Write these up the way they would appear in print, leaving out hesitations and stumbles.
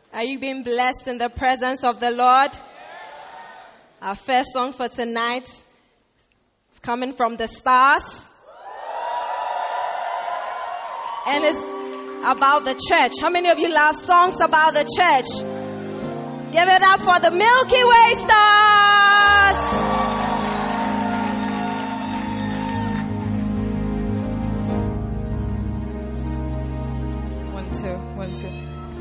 Are you being blessed in the presence of the Lord? Our first song for tonight is coming from the Stars. And it's about the church. How many of you love songs about the church? Give it up for the Milky Way Stars. One, two. One, two.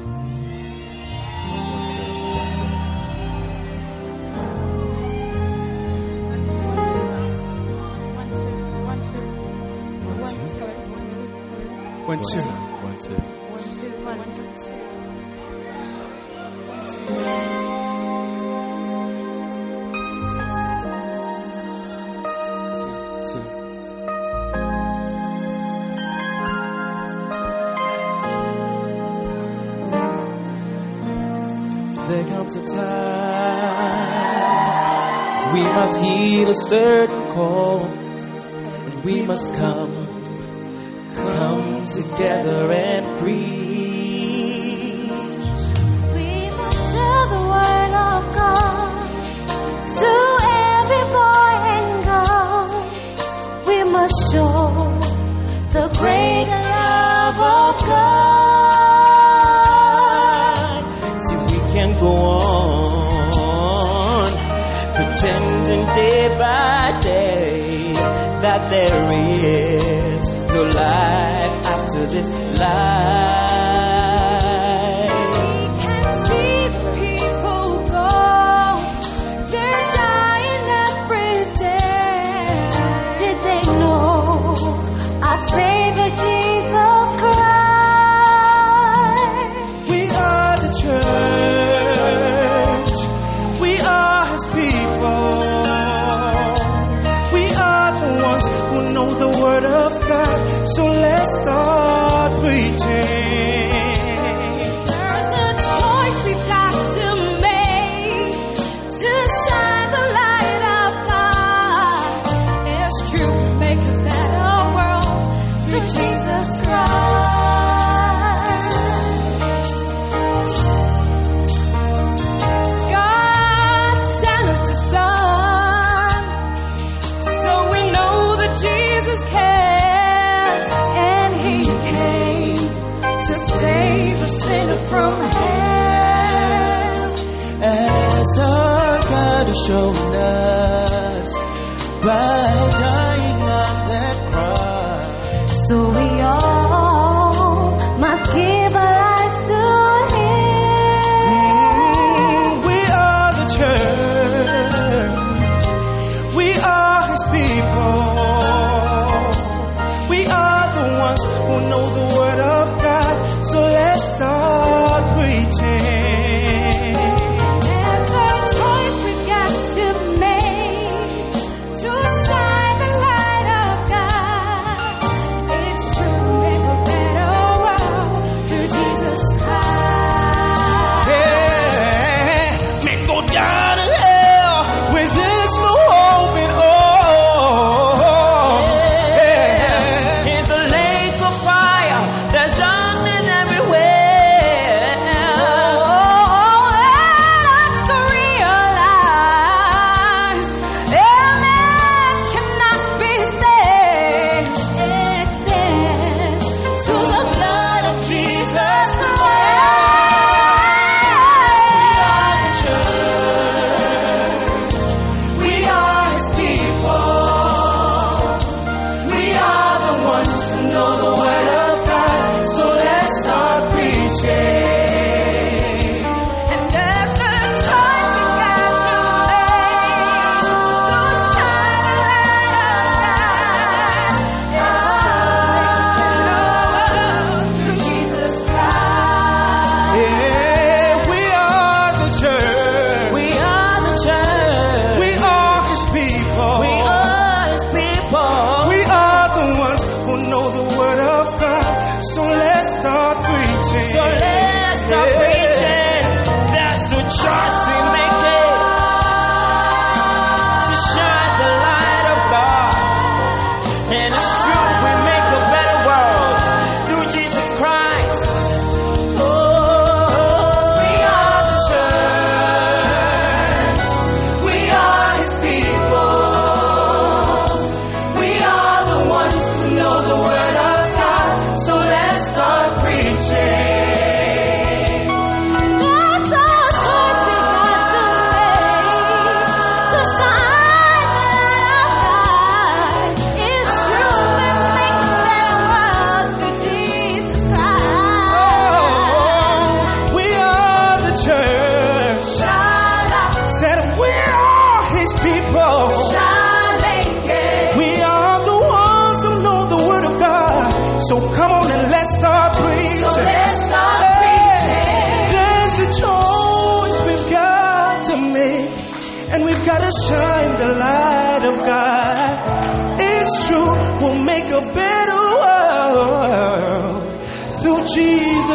There comes a time we must heed a certain call, and we must come together and preach. We must share the word of God to every boy and girl. We must show the great love of God. See, we can go on pretending day by day that there is no life after this life. We can see the people go, they're dying every day. Did they know our Savior Jesus Christ? We are the church. We are His people. We are the ones who know the Word of God. So let's start preaching. There's a choice we've got to make to shine the light of God. It's true, make a better world through Jesus Christ. God sent us His Son, so we know that Jesus cares, and He came to save a sinner from hell. As our God has shown us by dying on that cross. So we all must give our lives to Him. We are the church. We are His people. We are the ones who know the Word of God. So let's start preaching. There's a choice we've got to make to shine the light of God. It's true, make a better world through Jesus Christ. Yeah, men go down to hell where there's no hope at all. Yeah. In the lake of fire, there's darkness everywhere.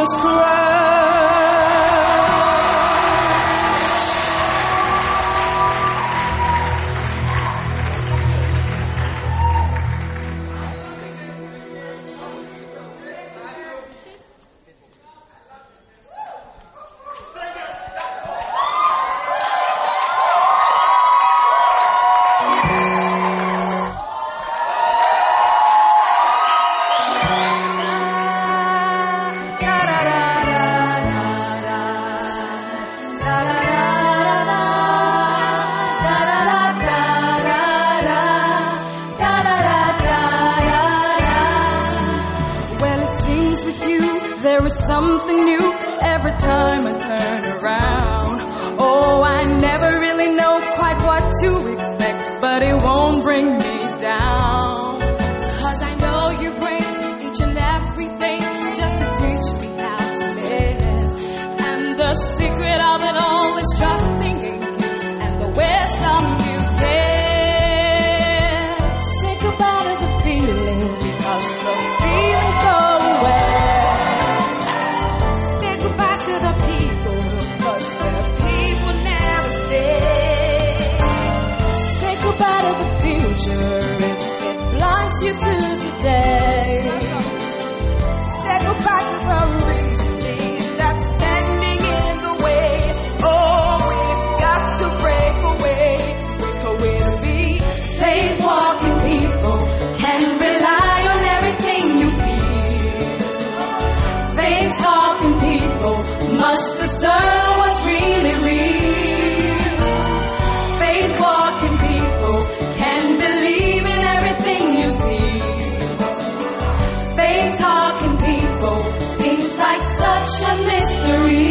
Jesus Christ. There is something new every time I turn around. Oh, I never really know quite what to expect, but it won't bring me down. 'Cause I know you bring each and everything just to teach me how to live. And the secret of it all is trusting in you and the wisdom you give. Say goodbye to the feelings because the feelings go away. To the people, 'cause the people never stay. Say goodbye to the future if it blinds you to today. Say goodbye to the reasoning that's standing in the way. Oh, we've got to break away to be faith-walking people. Can rely on everything you feel. Faith-talking people must discern what's really real. Faith-walking people can believe in everything you see. Faith-talking people seems like such a mystery.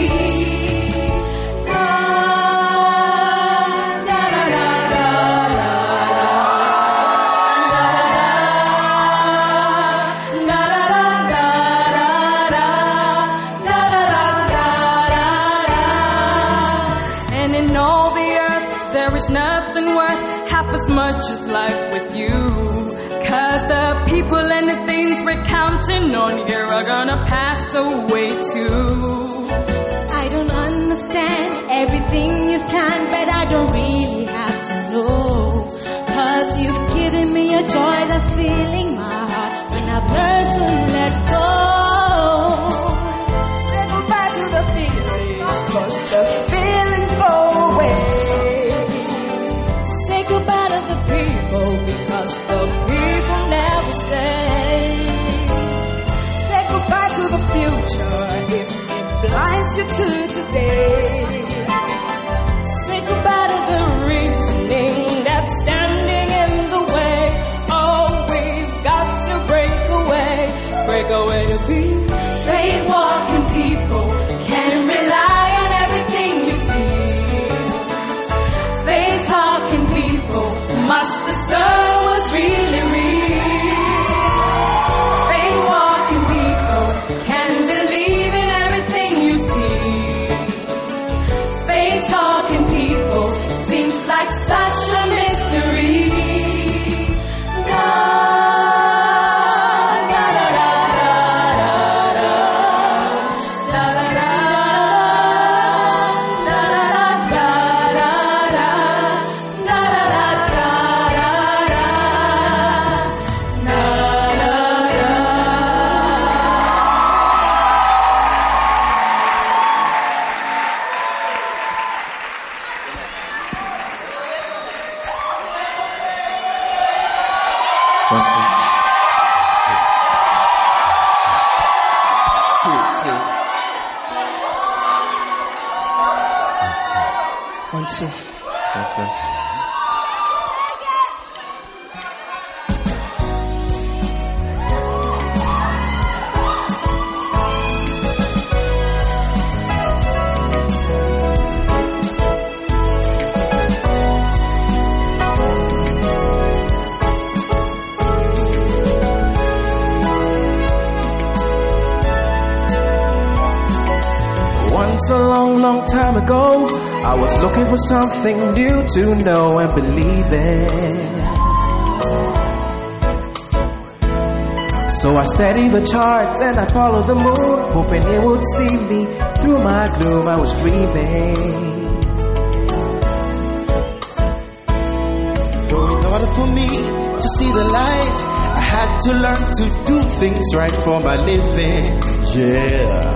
There is nothing worth half as much as life with you. 'Cause the people and the things we're counting on here are gonna pass away too. I don't understand everything you've planned, but I don't really have to know. 'Cause you've given me a joy that's filling my heart when I've learned to let go. Say goodbye to the feelings, 'cause the feelings go away. Say goodbye to the people because the people never stay. Say goodbye to the future if it blinds you to today. Say goodbye to the reasoning that's standing in the way. Oh, we've got to break away to be faith-walking people. Can rely on everything you feel. Faith-talking people must discern what's really real. Faith-walking people can believe in everything you see. Faith-talking people seems like such a mystery. One, two. That's it. Once a long, long time ago, I was looking for something new to know and believe in. So I study the charts and I follow the moon, hoping it would see me through my gloom. I was dreaming. Though in order for me to see the light, I had to learn to do things right for my living. Yeah.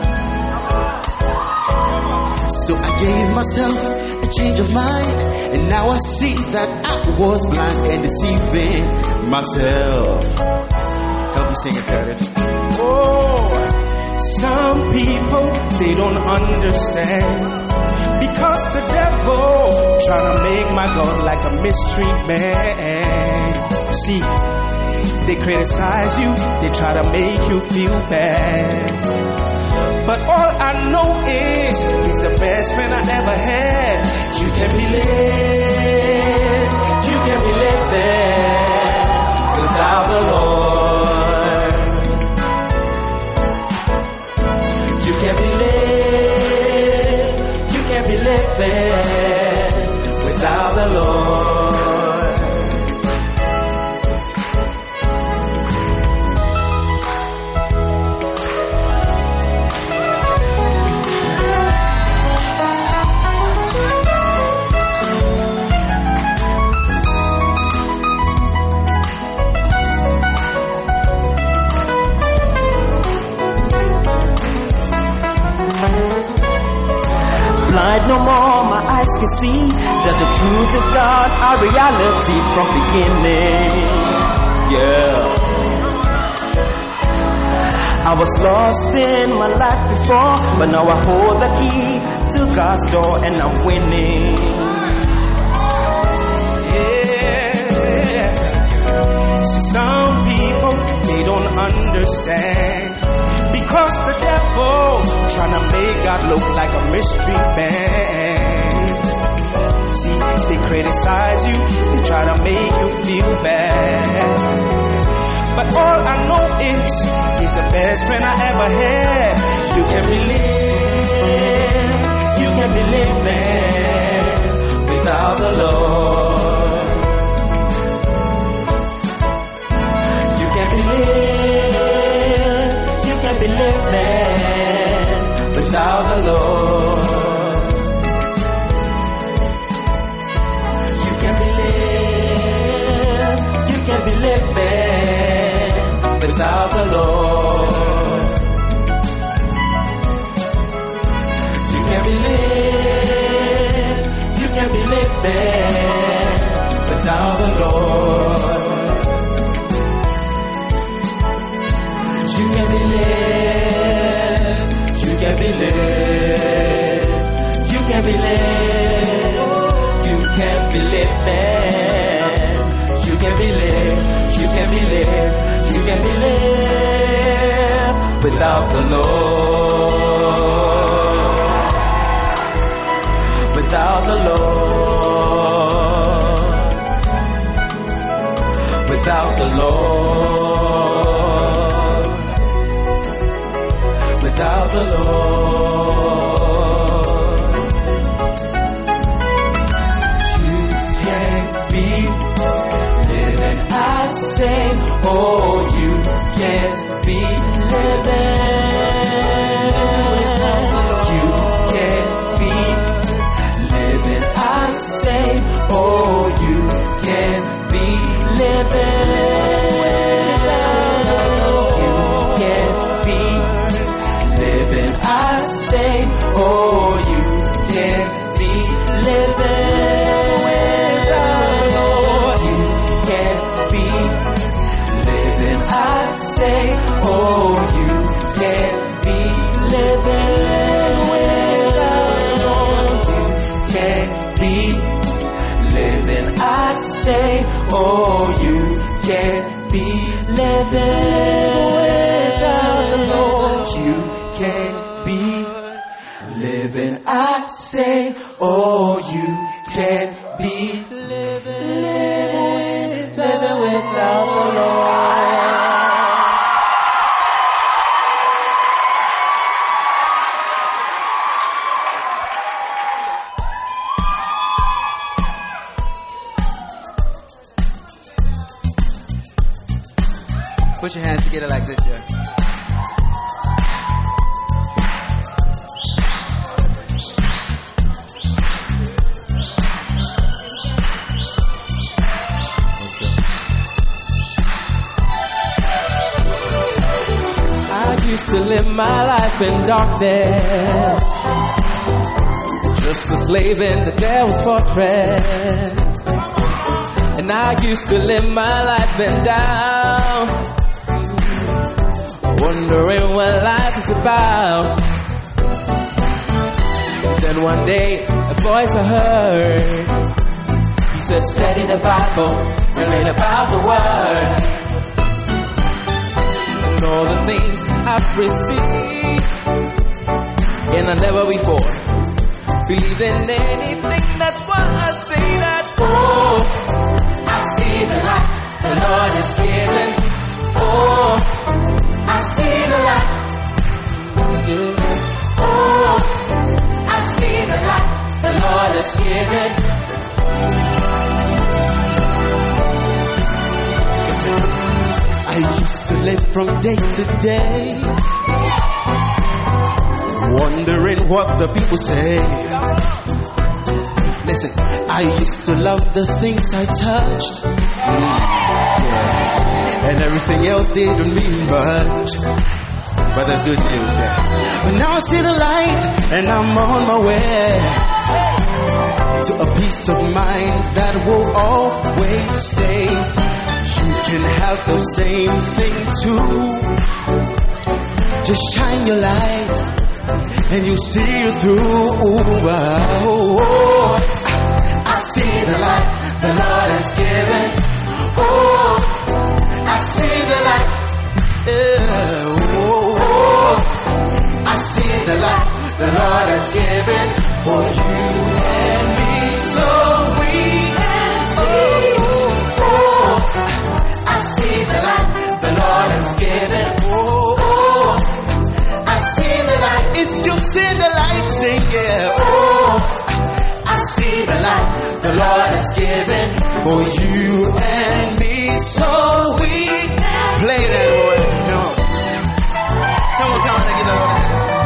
So I gave myself a change of mind, and now I see that I was blind and deceiving myself. Help me sing it, Paris. Oh, some people, they don't understand. Because the devil trying to make my God like a mystery man. See, they criticize you, they try to make you feel bad. But all I know is he's the best friend I ever had. You can be living without the Lord. You can be living without the Lord. Blind no more, my eyes can see that the truth is God's our reality from beginning. Yeah. I was lost in my life before, but now I hold the key to God's door and I'm winning. Yeah. See, some people, they don't understand. Because the devil trying to make God look like a mystery man. See, they criticize you, they try to make you feel bad. But all I know is he's the best friend I ever had. You can be living without the Lord. You can be living without the Lord. You can be living without the Lord. You can be living without the Lord. You can be living. You can be living. You can be living. You can be living. You can be living. You can be living. You can be living without the Lord. Without the Lord. Without the Lord. Without the Lord, you can't be living. I say, oh, you can't be living. You can't be living. I say, oh, you can't be living. I say, oh, you can't be living without the Lord. You can't be living. I say, oh, you can't be living without the Lord. You can't be living. I say, oh, you can't be living without the Lord. You can't be living. I say, oh, you can't be living without the Lord. Put your hands together like this, yeah. I used to live my life in darkness, just a slave in the devil's fortress. And I used to live my life in doubt, wondering what life is about. Then one day, a voice I heard, he said, study the Bible and read about the Word. And all the things I've received, and I never before believed in anything. That's why I say that, oh, I see the light the Lord is giving. Oh, I see the light. Oh, I see the light the Lord is giving. I used to live from day to day, wondering what the people say. Listen, I used to love the things I touched, yeah. And everything else didn't mean much. But that's good news, yeah. But now I see the light, and I'm on my way to a peace of mind that will always stay. You can have the same thing too. Just shine your light and you see you through. I see the light the Lord has given. Oh, I see the light. I see the light the Lord has given for you and me, so we can see. I see the light the Lord has given. I see the light. If you see the light, sing yeah. I see the light the Lord has given for you and me, so we can play that, boy. Come on. Someone come on and get that on.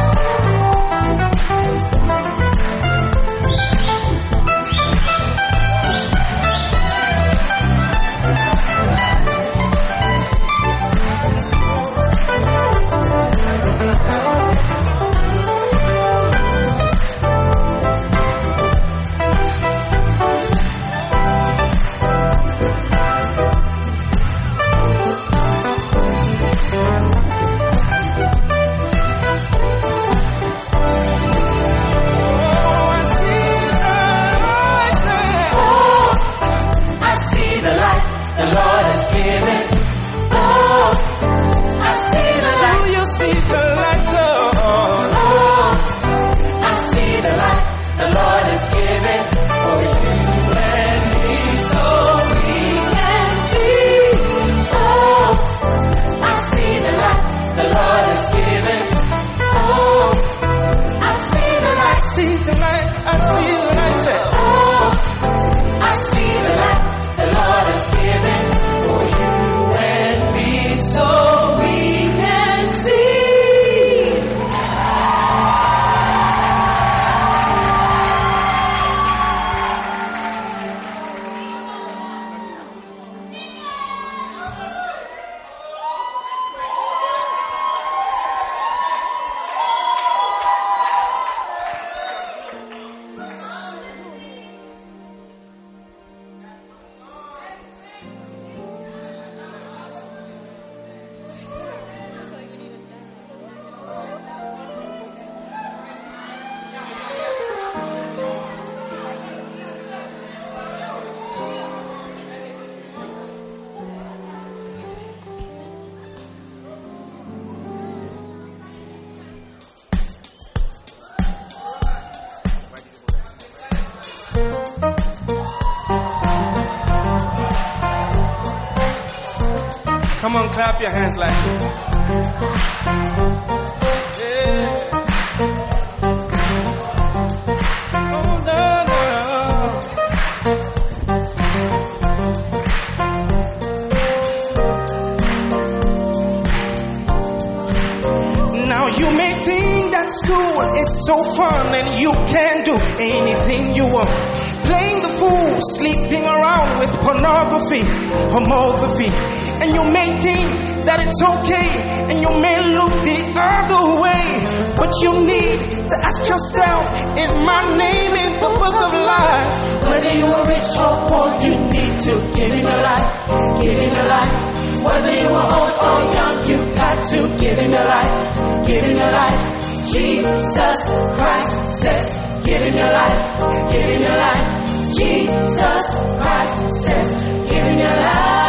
Come on, clap your hands like this. Yeah. Oh, no, no. you can do anything you want. Playing the fool, sleeping around with pornography, homography. And you may think that it's okay, and you may look the other way. But you need to ask yourself, is my name in the book of life? Whether you are rich or poor, you need to give him your life, give him your life. Whether you are old or young, you've got to give him your life, give him your life. Jesus Christ says, give him your life, give him your life. Jesus Christ says, give him your life.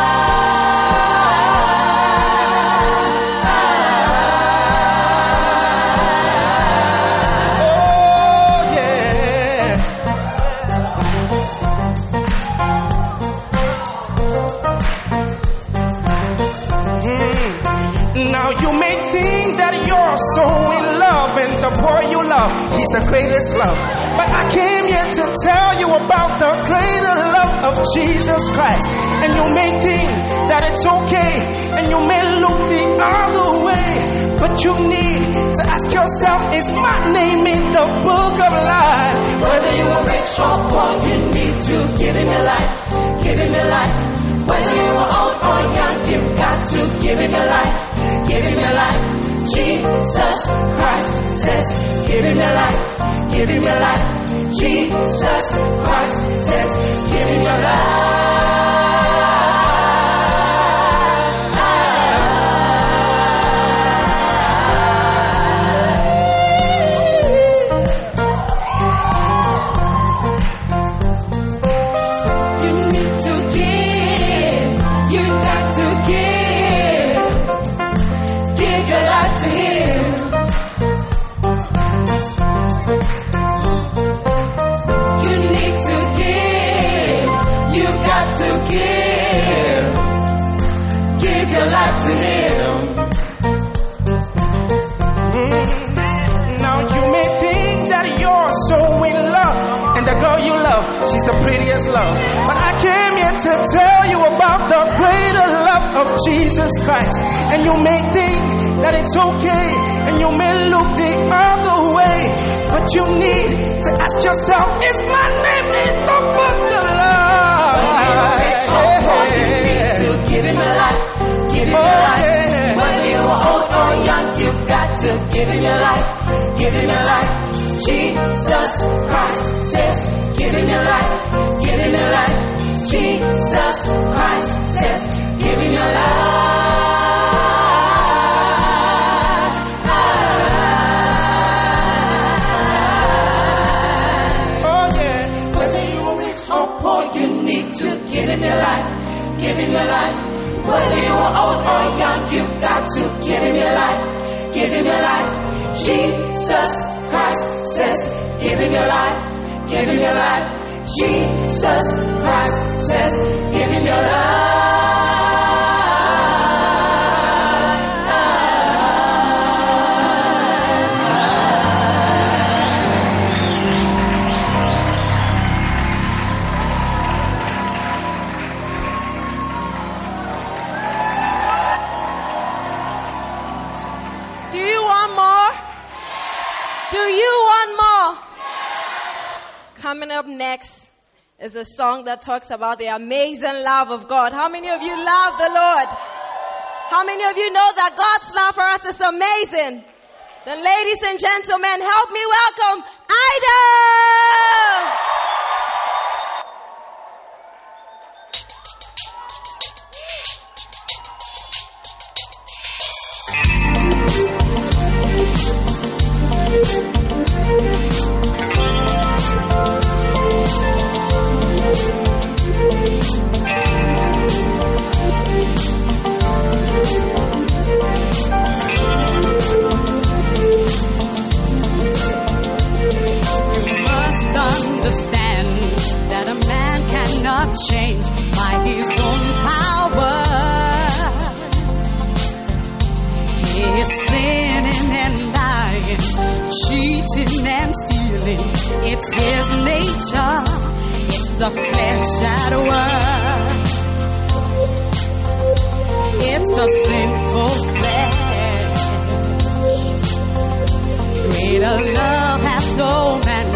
Now you may think that you're so in love, and the boy you love, he's the greatest love. But I came here to tell you about the greater love of Jesus Christ. And you may think that it's okay, and you may look the other way. But you need to ask yourself, is my name in the book of life? Whether you are rich or poor, you need to give him your life, give him your life. Whether you are old or young, you've got to give him your life, give him your life. Jesus Christ says, give him your life, give him your life. Jesus Christ says, give him your life. To him. Now you may think that you're so in love, and the girl you love, she's the prettiest love. But I came here to tell you about the greater love of Jesus Christ. And you may think that it's okay, and you may look the other way. But you need to ask yourself, is my name in the book of life? You need to give him a life. Give him your life. Whether you are old or young, you've got to give him your life, give him your life. Jesus Christ says, give him your life, give him your life. Jesus Christ says, give him your life. Oh yeah. Whether you are rich or poor, you need to give him your life, give him your life. Whether you are old or young, you've got to give him your life, give him your life. Jesus Christ says, give him your life, give him your life. Jesus Christ says, give him your life. Coming up next is a song that talks about the amazing love of God. How many of you love the Lord? How many of you know that God's love for us is amazing? Then ladies and gentlemen, help me welcome Ida! Change by his own power. He is sinning and lying, cheating and stealing. It's his nature, it's the flesh at work. It's the sinful flesh. Greater love hath no man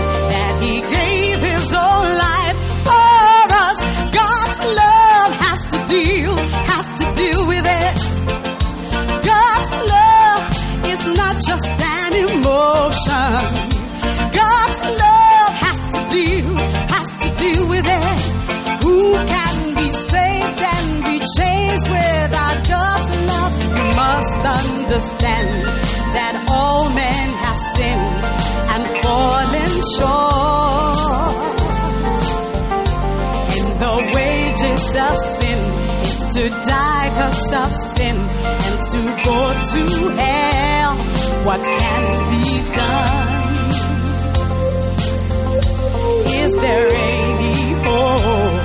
just an emotion. God's love has to deal with it. Who can be saved and be changed without God's love? You must understand that all men have sinned and fallen short. And the wages of sin is to die 'cause of sin and to go to hell. What can be done? Is there any hope?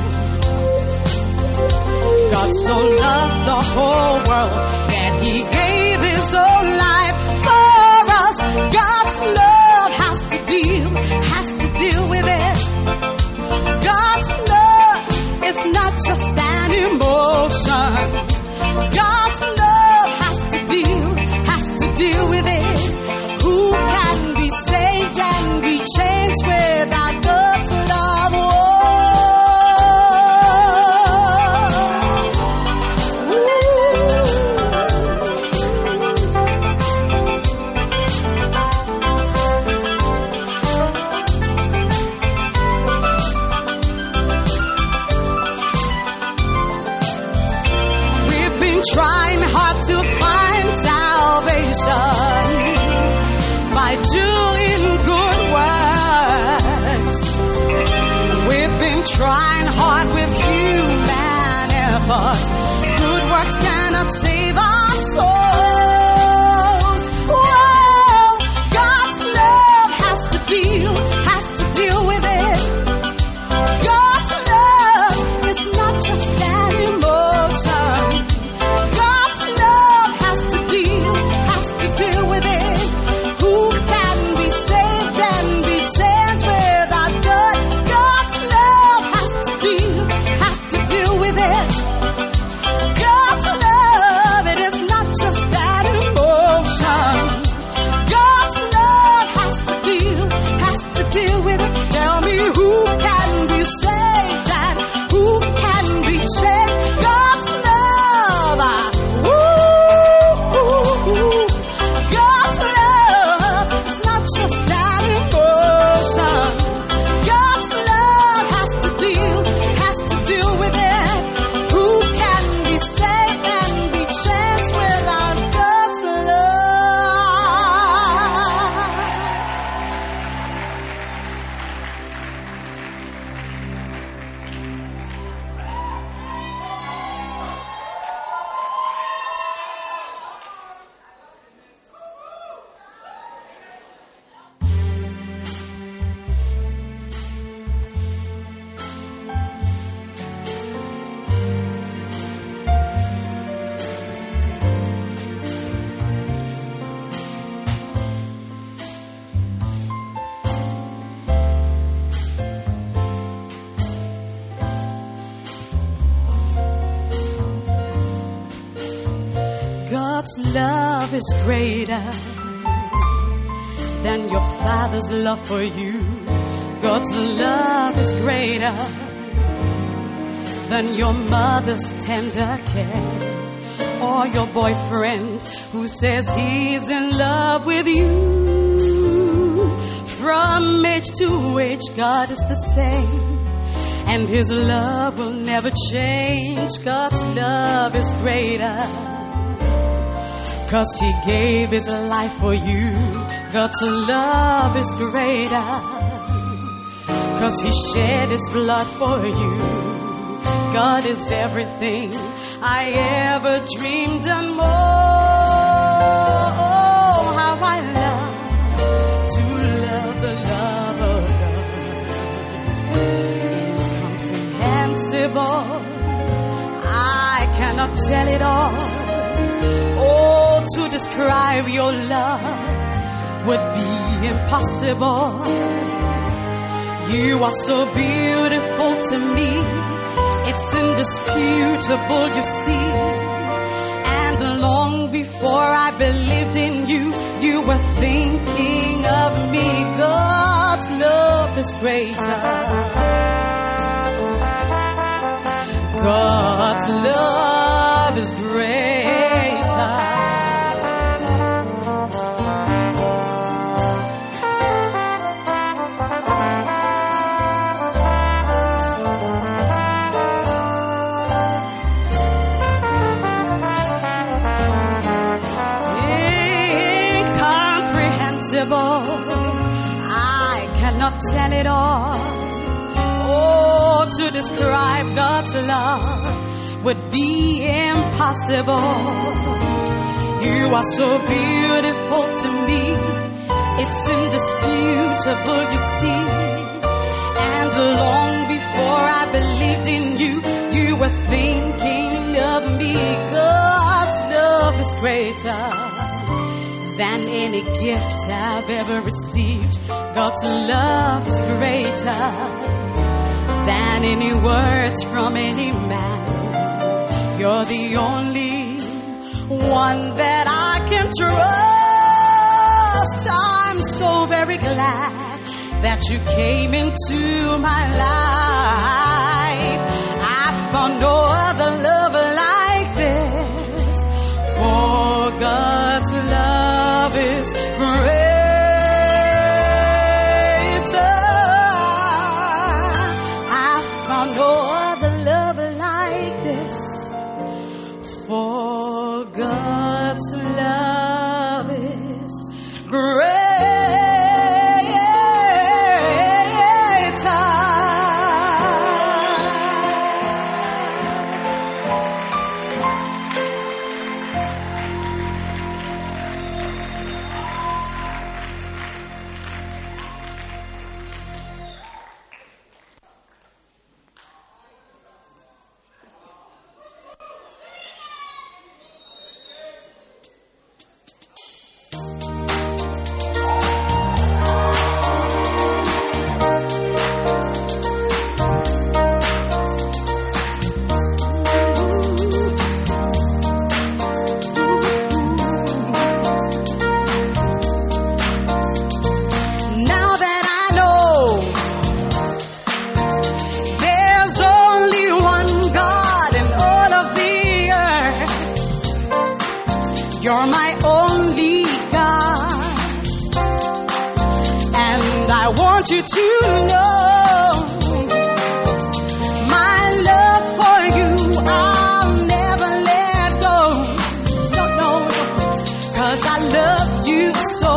God so loved the whole world that He gave His own life for us. God's love has to deal with it. God's love is not just an emotion. God's love has to deal with it. Who can be saved and be changed without God's love? We've been trying hard to find salvation by doing good works. We've been trying hard with human effort. Good works cannot save our souls. Whoa, God's love has to deal with it. God's love is not just an emotion. God's love has to deal with it. Who can be saved and be changed without God? God's love has to deal with it. God's love, it is not just that emotion. God's love has to deal with it. Tell me who can be saved and who can be changed? God's love. God's love is not just that emotion. God's love has to deal with it. Who can be saved and be changed without God's love? God's love is greater than your father's love for you. God's love is greater than your mother's tender care or your boyfriend who says he's in love with you. From age to age, God is the same, and His love will never change. God's love is greater, 'cause He gave His life for you. God's love is greater, 'cause He shed His blood for you. God is everything I ever dreamed and more. Oh, how I love to love the love of God. Incomprehensible, I cannot tell it all. Oh, to describe your love would be impossible. You are so beautiful to me. It's indisputable, you see. And long before I believed in you, you were thinking of me. God's love is greater. God's love is greater. cannot tell it all. Oh, to describe God's love would be impossible. You are so beautiful to me. It's indisputable, you see. And long before I believed in you, you were thinking of me. God's love is greater than any gift I've ever received. God's love is greater than any words from any man. You're the only one that I can trust. I'm so very glad that you came into my life. I found no other love like this, for God's love is greater. I found no other love like this, for God's love is greater. You're my only God, and I want you to know my love for you, I'll never let go. No, 'cause I love you so.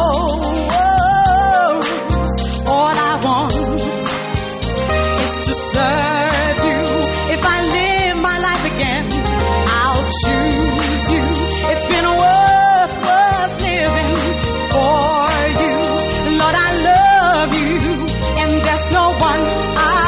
All I want is to serve you. If I live my life again, I'll choose you. It's been worth living for you. Lord, I love you, and there's no one I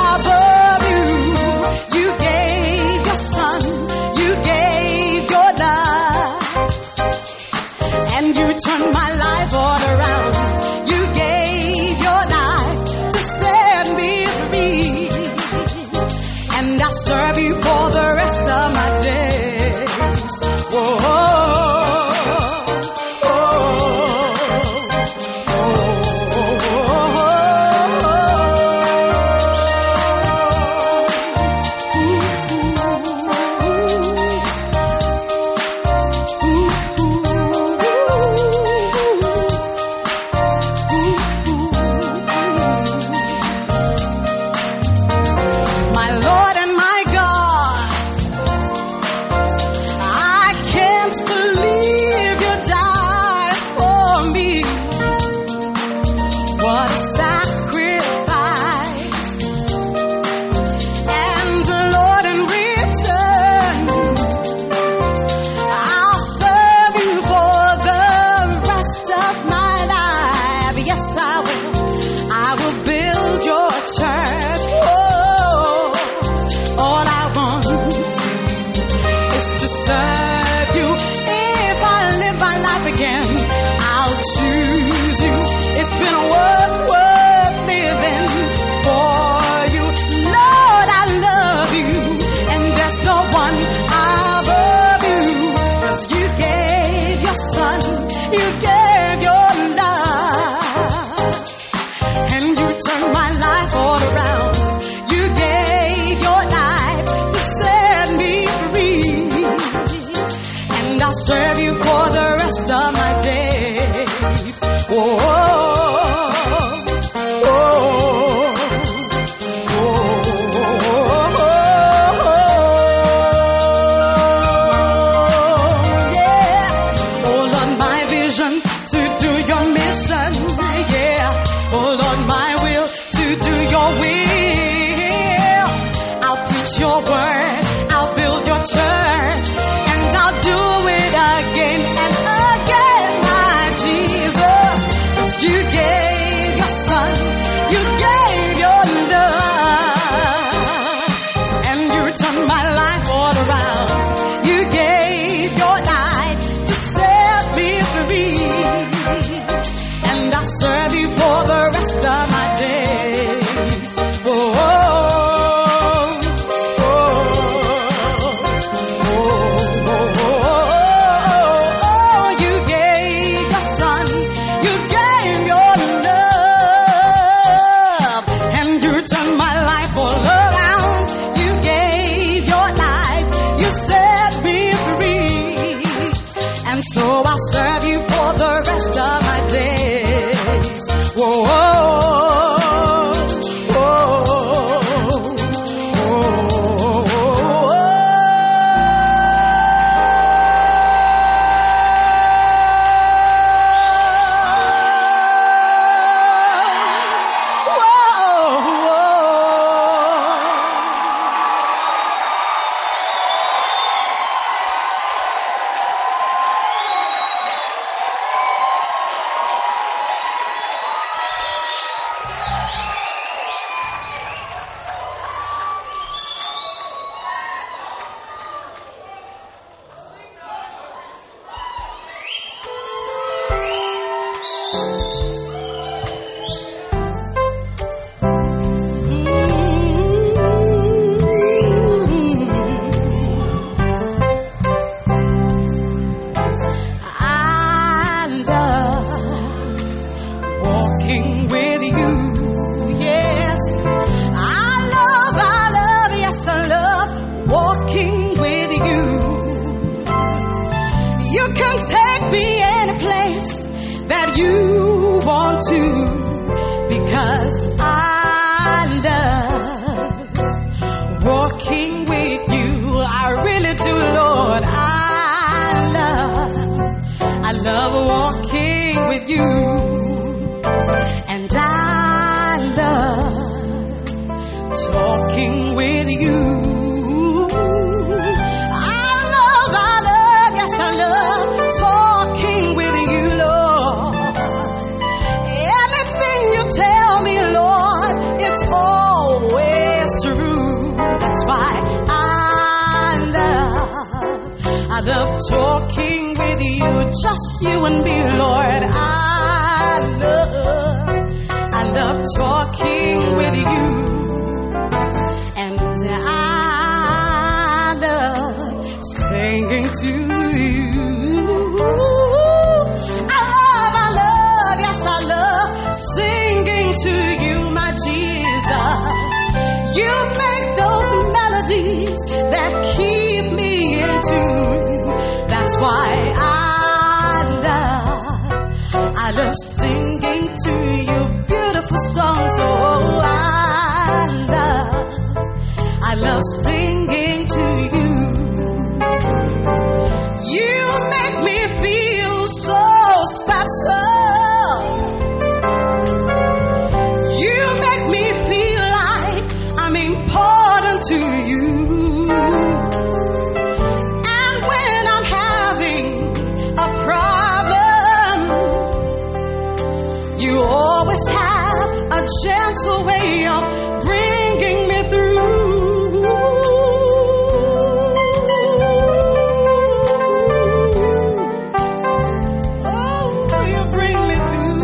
you want to, because I love walking with you. I really do, Lord. I love walking with you, and I love talking with you. Talking with you, Lord. Anything you tell me, Lord, it's always true. That's why I love talking with you, just you and me, Lord. I love talking with you, and I love singing to you. Singing to you, my Jesus. You make those melodies that keep me in tune. That's why I love singing to you beautiful songs. Oh, I love singing to you. You make me feel so special. To you, and when I'm having a problem, you always have a gentle way of bringing me through. Oh, you bring me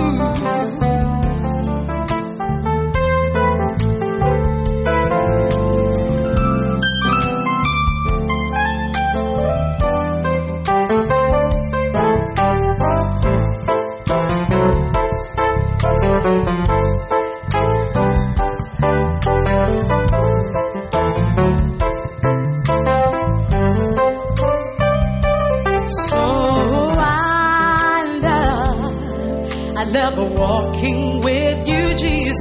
walking with you, Jesus.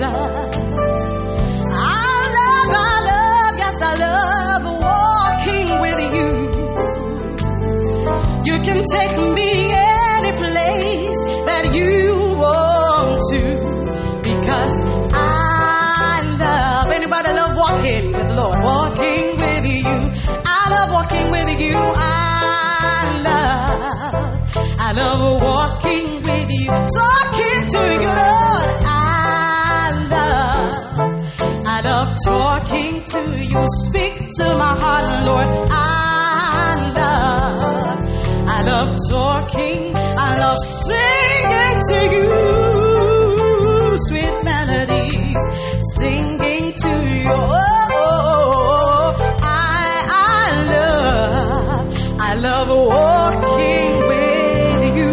Yes, I love walking with you. You can take me any place that you want to, because I love. Anybody love walking with the Lord? Walking with you. I love walking with you. I love walking with you, talking to you, Lord. I love talking to you. Speak to my heart, Lord. I love talking. I love singing to you, sweet melodies, singing to you. I love walking with you.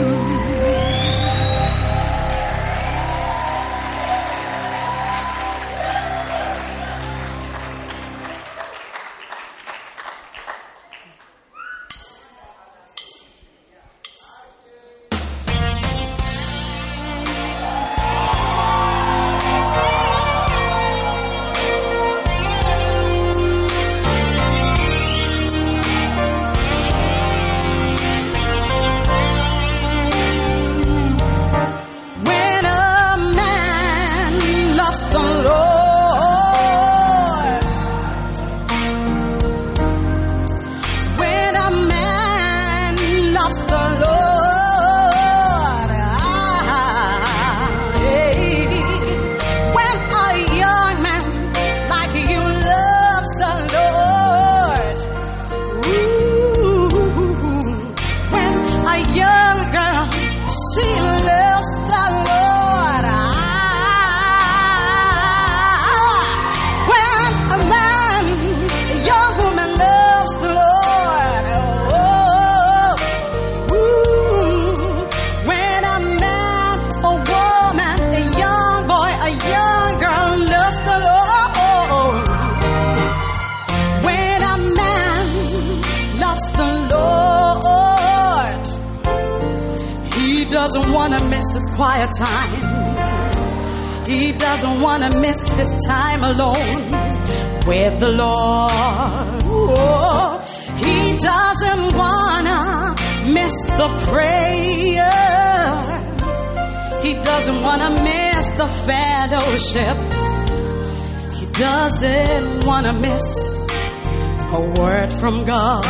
doesn't want to miss his quiet time. He doesn't want to miss his time alone with the Lord. Oh, he doesn't want to miss the prayer. He doesn't want to miss the fellowship. He doesn't want to miss a word from God.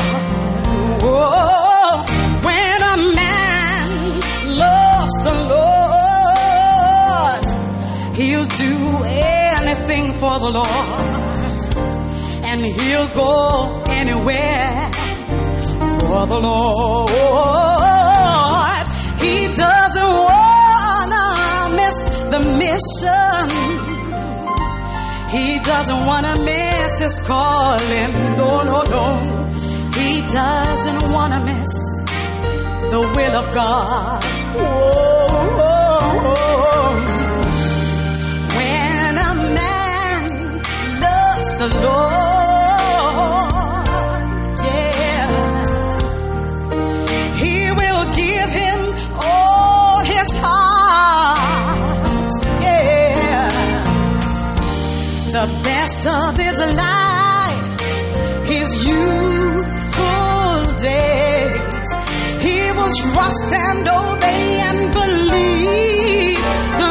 Oh, when a man loves the Lord, he'll do anything for the Lord, and he'll go anywhere for the Lord. He doesn't want to miss the mission. He doesn't want to miss his calling. No, no, no. He doesn't want to miss the will of God. Oh, when a man loves the Lord, yeah, he will give him all his heart, yeah. The best of his life, his youthful days, he will trust and obey and believe the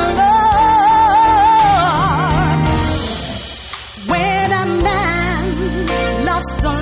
Lord. When a man loves the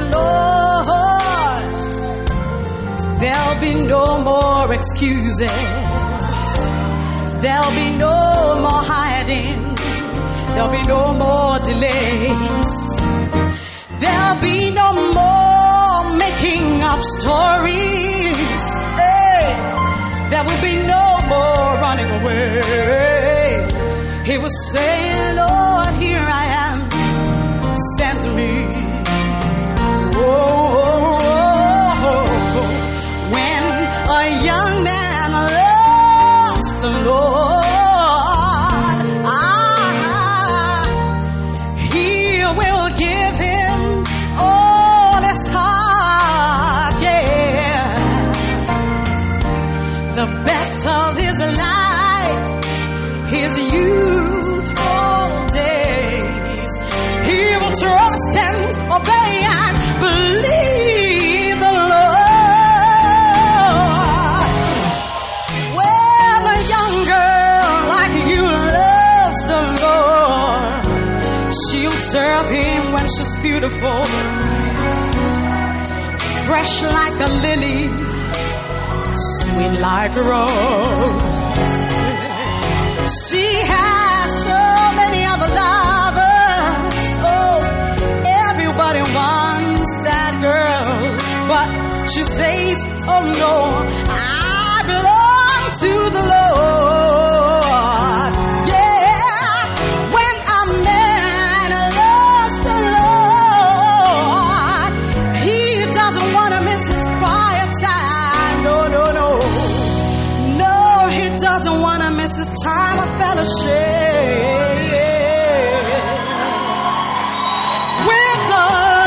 Lord, there'll be no more excuses. There'll be no more hiding. There'll be no more delays. There'll be no more making up stories. Hey, there will be no more running away. He will say, Lord, here I am, send me. Oh, when a young man loves the Lord, of his life, his youthful days, he will trust and obey and believe the Lord. Well, a young girl like you loves the Lord. She'll serve him when she's beautiful, fresh like a lily, sweet like a rose. She has so many other lovers. Oh, everybody wants that girl, but she says, oh no, I belong to the Lord. Yeah, when a man loves the Lord, he doesn't want to miss his quiet time. No, no, no. No, he doesn't want to miss his time of fellowship with the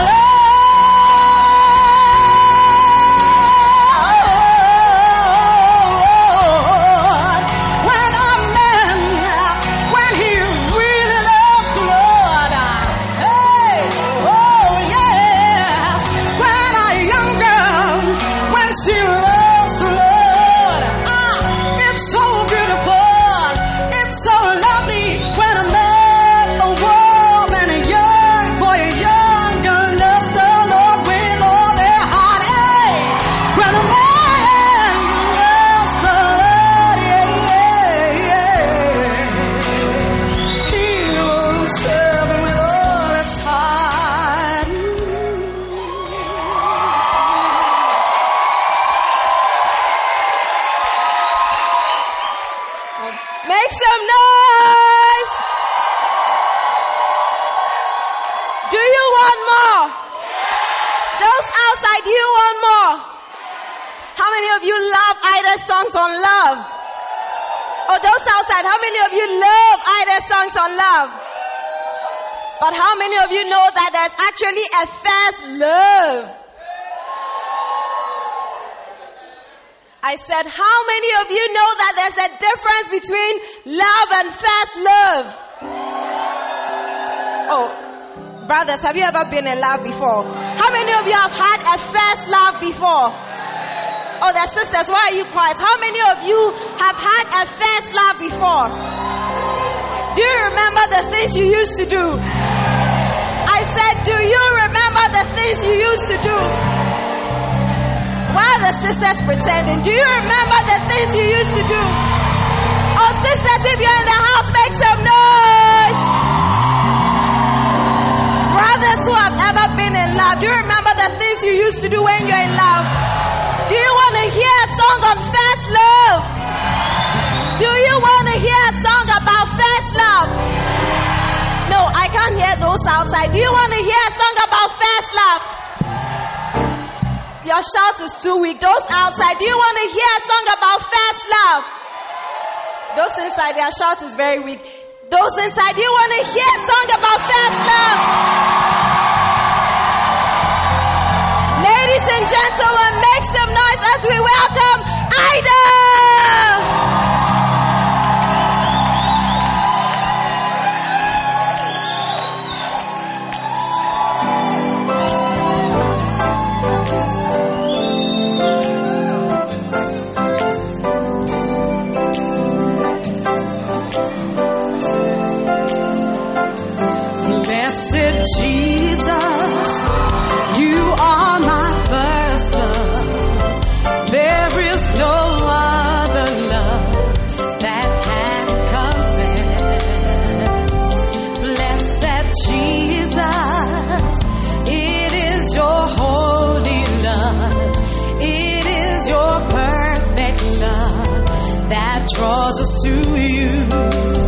Lord. When a man, when he really loves the Lord, hey, oh yes. When a young girl, when she loves the Lord, it's so beautiful, it's so lovely when a man, a woman, a young boy, a young girl loves the Lord with all their heart. Hey, when a man loves the Lord, he will serve him with all his heart. Make some noise! Do you want more? Those outside, you want more? How many of you love Ida songs on love? Oh, those outside, how many of you love Ida songs on love? But how many of you know that there's actually a first love? I said, how many of you know that there's a difference between love and first love? Oh, brothers, have you ever been in love before? How many of you have had a first love before? Oh, the sisters, why are you quiet? How many of you have had a first love before? Do you remember the things you used to do? I said, do you remember the things you used to do? Why are the sisters pretending? Do you remember the things you used to do? Oh, sisters, if you're in the house, make some noise. Brothers who have ever been in love, do you remember the things you used to do when you're in love? Do you want to hear a song on first love? Do you want to hear a song about first love? No, I can't hear those outside. Do you want to hear a song about first love? Your shout is too weak. Those outside, do you want to hear a song about first love? Those inside, their shout is very weak. Those inside, do you want to hear a song about first love? Ladies and gentlemen, make some noise as we welcome Ida! Blessed Jesus, you are my first love. There is no other love that can compare. Blessed Jesus, it is your holy love. It is your perfect love that draws us to you.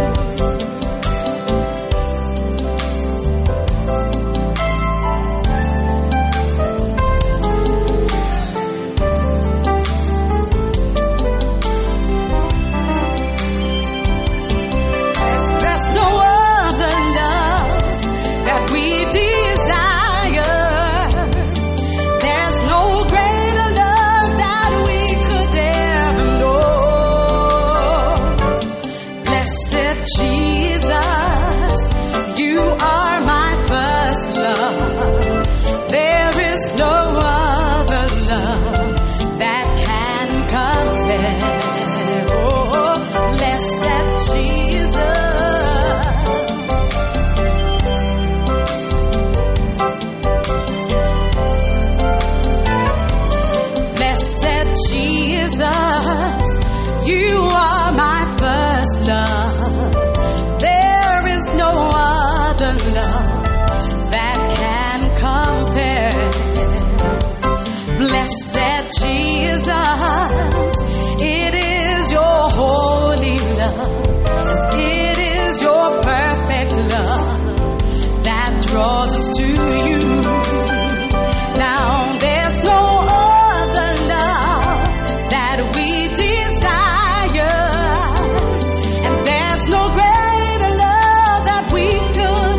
Blessed Jesus, it is your holy love. It is your perfect love that draws us to you. Now there's no other love that we desire, and there's no greater love that we could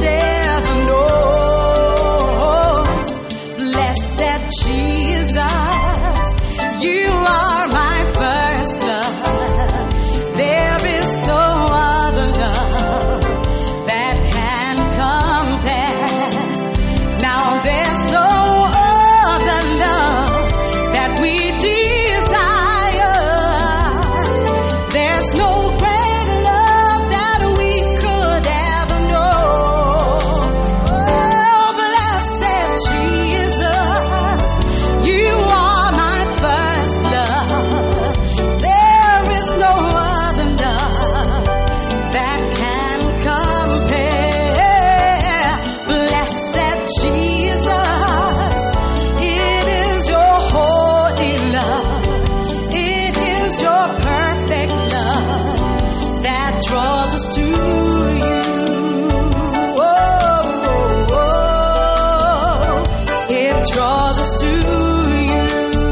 ever know. Blessed Jesus, you are my first love. There is no other love that can compare. Now there's no other love that we desire. There's no greater love that we could ever know. Oh, blessed Jesus, you are my first love. There is no other love that can compare. Blessed Jesus, it is your holy love. It is your perfect love that draws us to you. Oh, oh, oh. It draws us to you.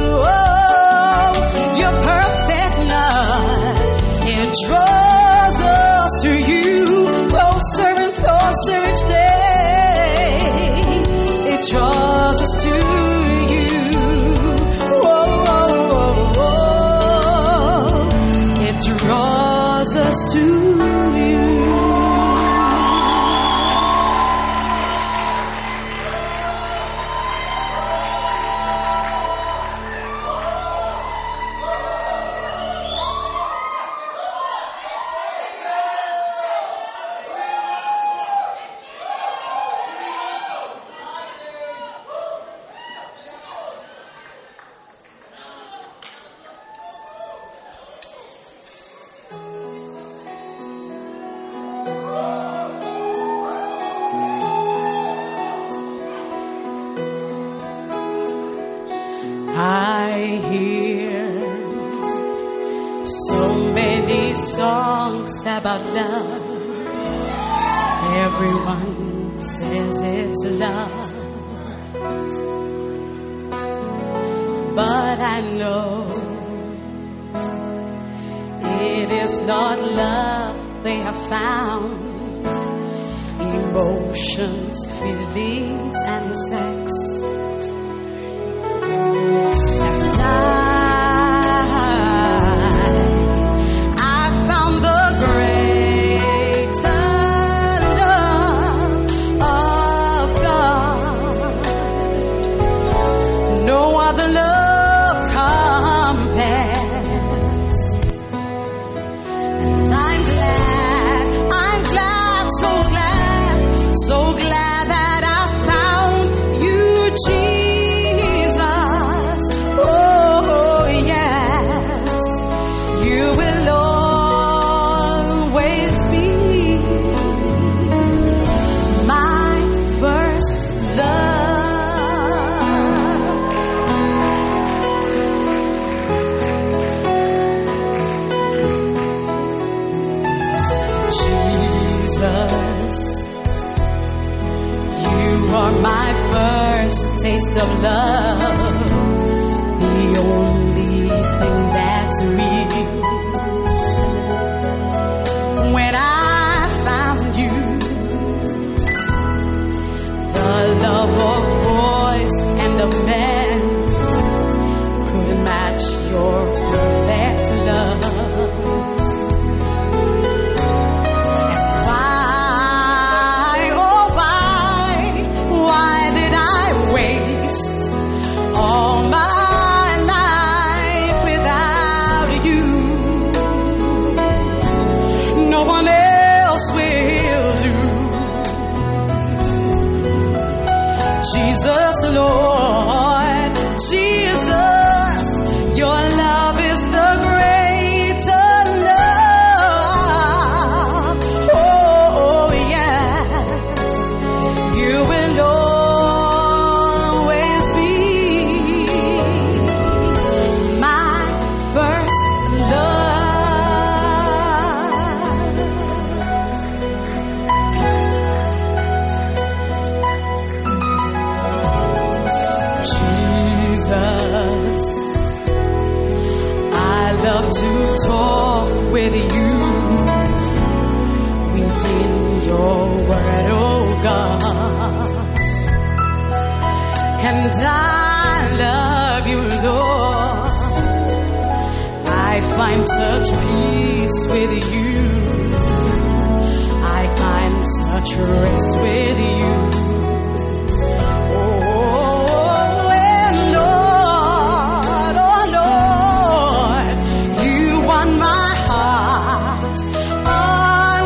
Oh, your perfect love, it draws us to you. Closer and closer each day, it draws us to you. Oh, oh, oh, oh. belongs to you. I hear so many songs about love. Everyone says it's love, but I know it is not love they have found. Emotions, feelings, and sex. I found the greater love of God. No other love compares. And I'm glad, so glad that I found you, Jesus. Oh, yes, you will always be my first love. Jesus, you are my first taste of love, the only thing that's real. When I found you, the love of boys and of men could match your perfect love. All my life without you, no one else will do. Jesus, Lord, Jesus, your love is the greater love. Oh, yes, you will always be my first love. Jesus, I love to talk with you, reading your word, oh God. And I love you, Lord. I find such peace with you. I find such rest with you. Oh, and Lord, you won my heart on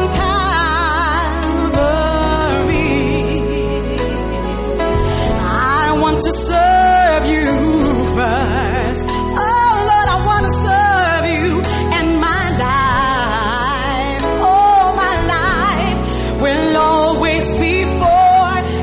Calvary. I want to serve you first. Oh Lord, I want to serve you, and my life, oh my life will always be for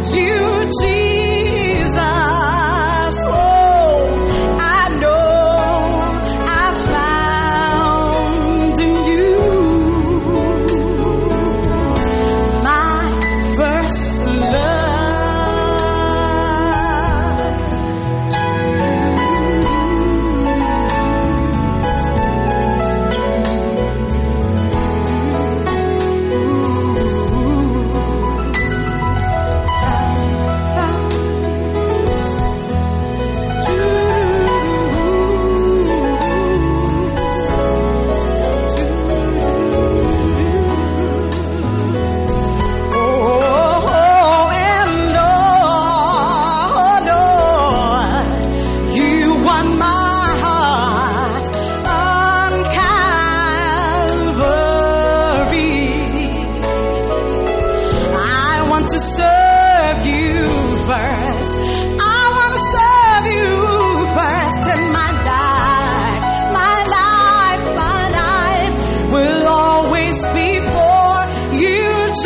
serve you first. I want to serve you first in my life. My life, my life will always be for you,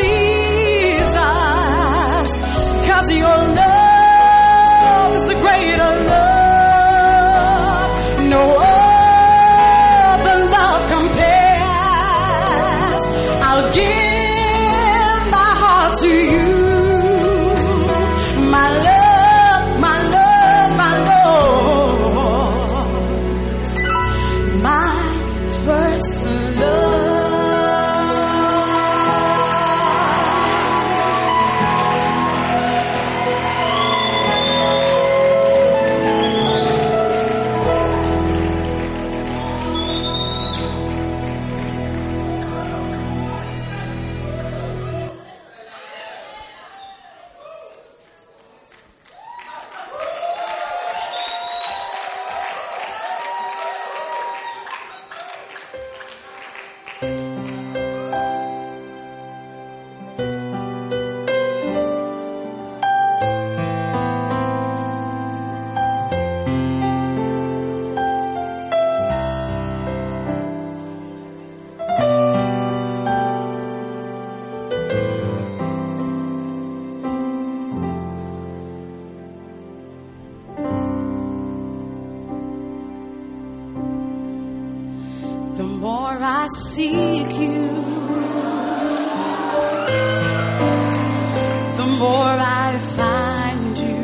Jesus. 'Cause your love is the greater love. No other love compares. I'll give my heart to you. My love, my love, my Lord. My first love. The more I seek you, the more I find you.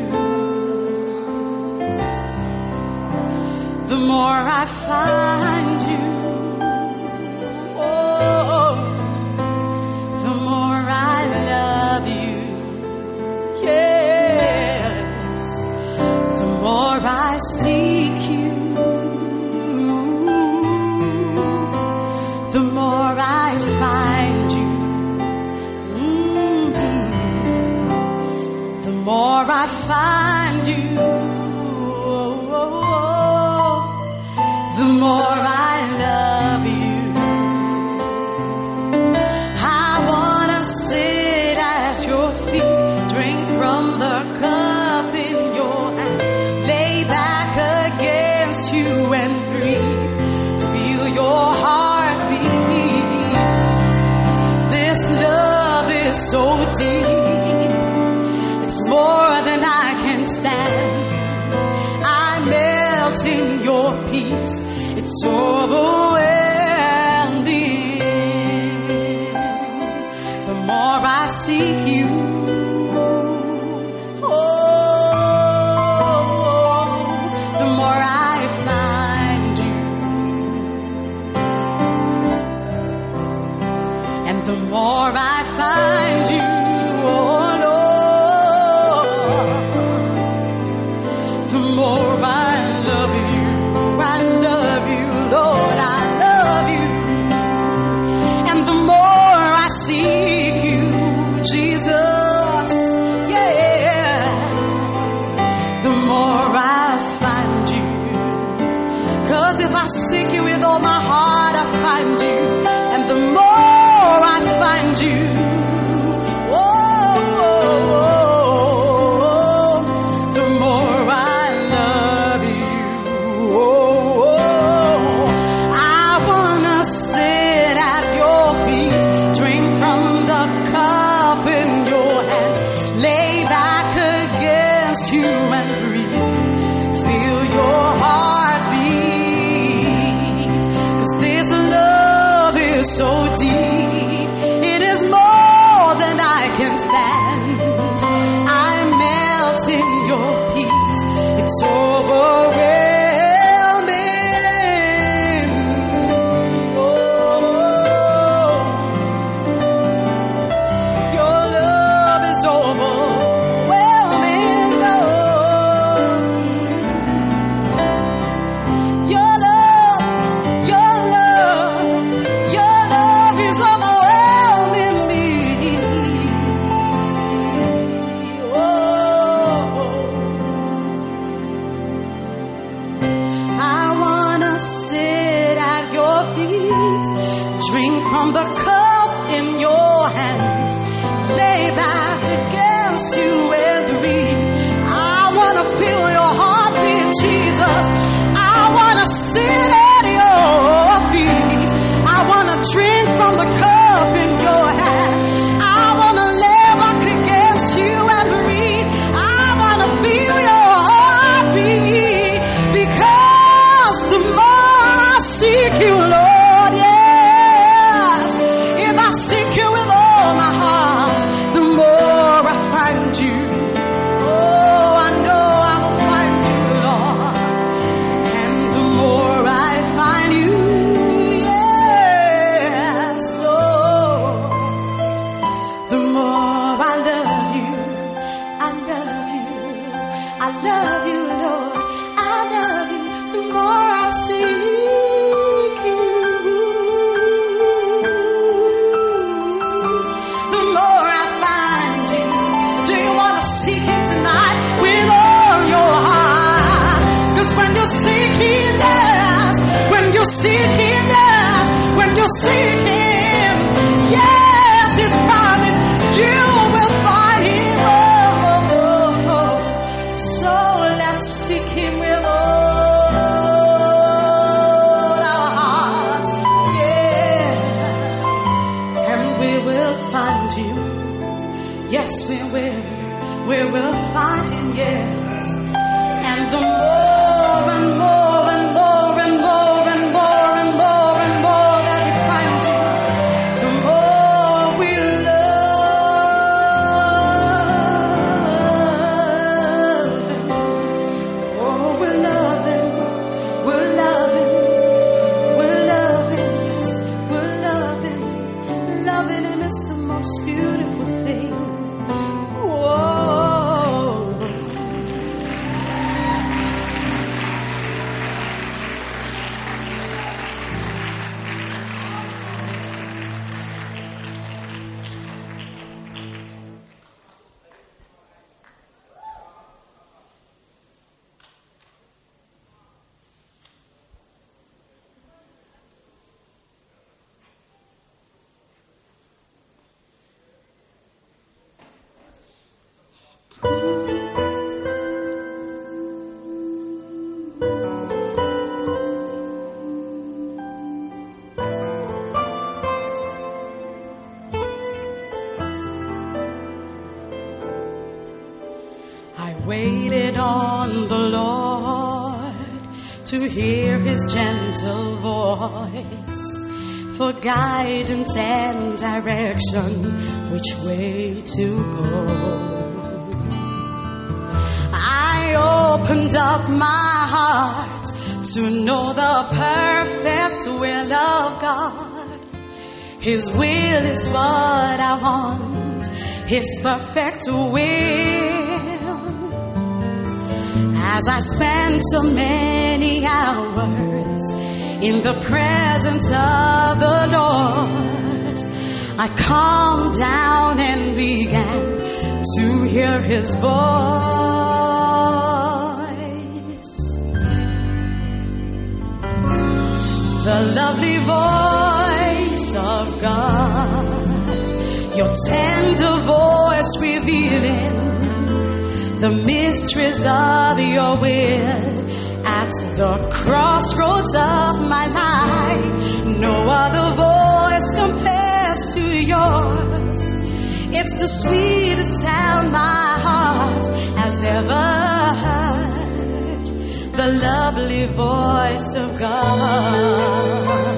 The more I find you, oh, the more I love you. Yes, the more I seek you, the more I find you. The more I find you, the more I love you. I wanna sit at your feet, drink from the cup in your hand, lay back against you and breathe, feel your heart beat. This love is so deep, it's more than I can stand. I melt in your peace, it's overwhelming. The more I seek you, oh, the more I find you. And the more I find you, oh Lord, the more I love you. I love you, Lord, I love you. And the more I seek you, Jesus, yeah, the more I find you. 'Cause if I seek you with all my heart, I find you. And the more I find you, the more I love you. I wanna sit at your feet, drink from the cup in your hand, lay back against you and breathe, feel your heartbeat. 'Cause this love is so deep, it is more than I can stand. I melt in your peace, it's overwhelming. Oh, your love is overwhelming. Oh, your love, your love, your love is overwhelming me. love you, Lord. I love you. The more I seek you, the more I find you. Do you want to seek him tonight with all your heart? 'Cause when you seek him, yes, when you seek him, yes, when you seek him, yes, his promise, you will find him. Oh, oh, oh, oh. So let's seek him with all our hearts, yes, and we will find him. Yes, we will find him, yes. And the more and more and more and more and more and more and more that we find him, the more we love him. Oh, we love him, we love him, we love him, yes, we love him. Loving him is the most beautiful thing. Whoa. I waited on the Lord to hear his gentle voice, for guidance and direction, which way to go. I opened up my heart to know the perfect will of God. His will is what I want, his perfect will. As I spend so many hours in the presence of the Lord, I calmed down and began to hear his voice. The lovely voice of God, your tender voice revealing the mysteries of your will at the crossroads of my life. No other voice compares to yours. It's the sweetest sound my heart has ever heard. The lovely voice of God.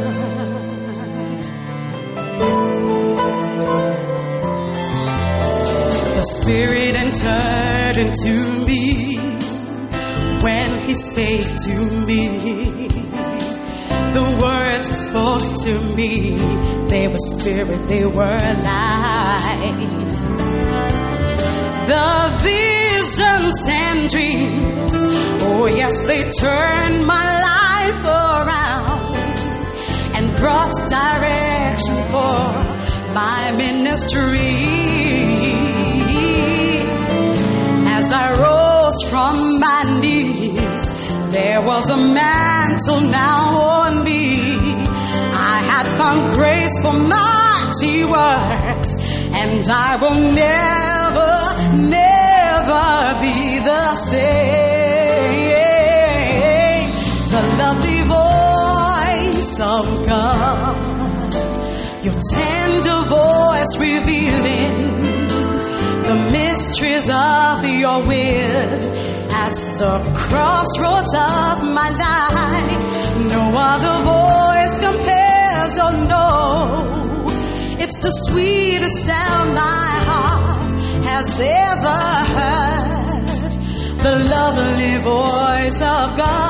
The Spirit entered into me when he spake to me. The words he spoke to me, they were spirit, they were life. The visions and dreams, oh yes, they turned my life around and brought direction for my ministry. As I rose from my knees, there was a mantle now on me. I had found grace for mighty works, and I will never, never be the same. The lovely voice of God, your tender voice revealing the mysteries of your will at the crossroads of my life. No other voice compares, oh no. It's the sweetest sound my heart has ever heard. The lovely voice of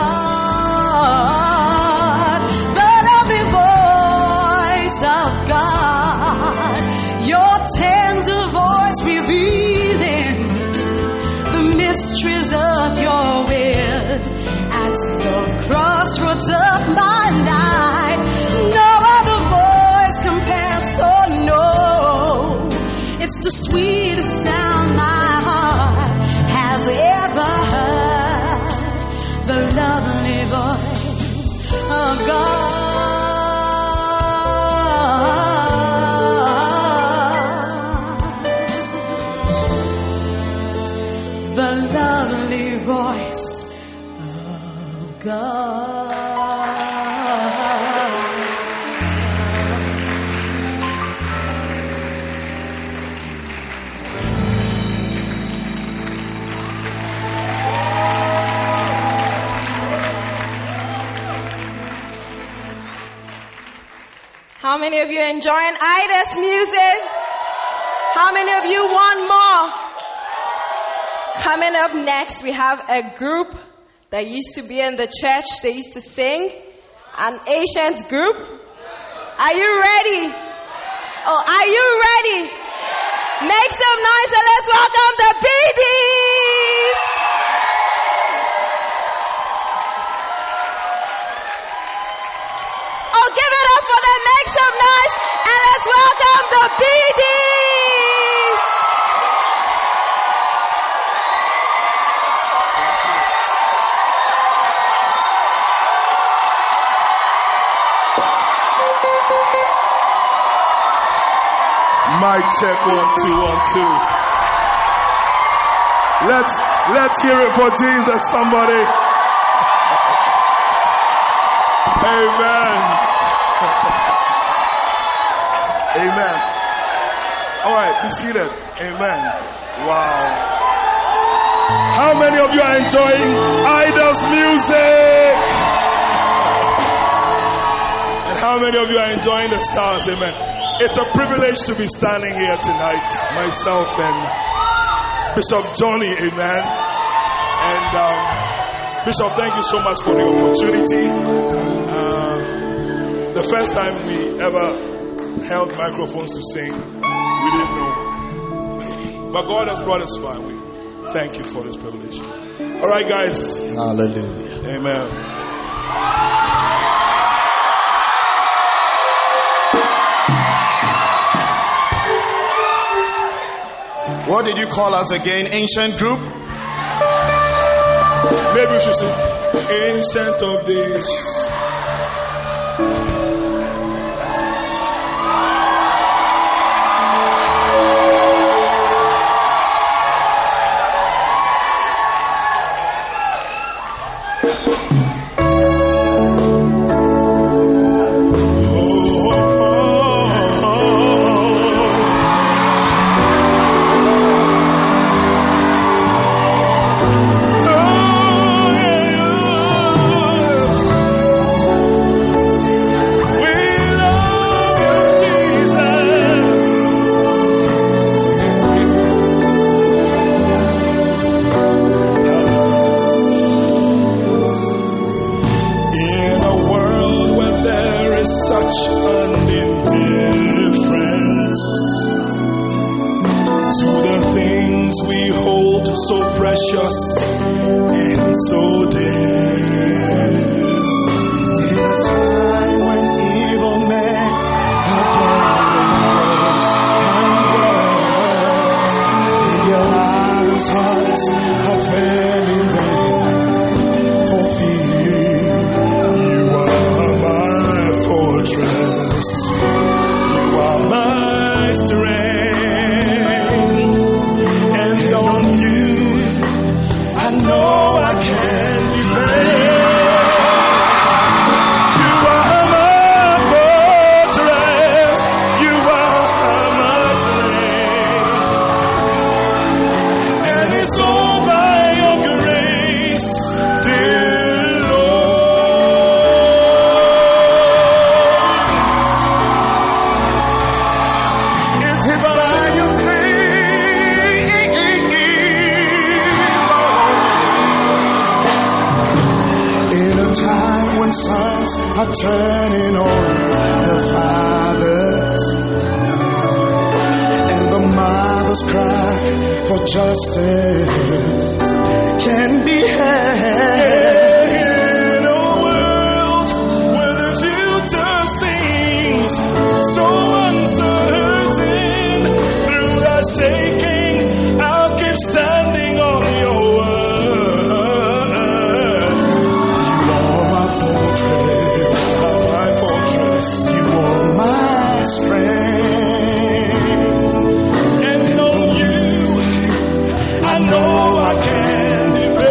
God. The lovely voice of God. Your tender voice revealing the mysteries of your heavenly voice of God. How many of you are enjoying Ida's music? How many of you want more? Coming up next, we have a group that used to be in the church. They used to sing. An Asians group. Are you ready? Oh, are you ready? Make some noise and let's welcome the BDs. Oh, give it up for them. Make some noise and let's welcome the BDs. Mic check 1 2 1 2. Let's hear it for Jesus, somebody. Amen. Amen. All right, be seated. Amen. Wow. How many of you are enjoying Ida's music? And how many of you are enjoying the stars? Amen. It's a privilege to be standing here tonight, myself and Bishop Johnny, amen. And Bishop, thank you so much for the opportunity. The first time we ever held microphones to sing, we didn't know. But God has brought us far. We thank you for this privilege. All right, guys. Hallelujah. Amen. What did you call us again? Ancient group? Maybe we should say Ancient of Days. Turning on the fathers and the mothers cry for justice can be had in a world where the future seems so uncertain. Through the shaking, I'll keep standing on your word. You are my fortress. Strength, and on you I know I can depend.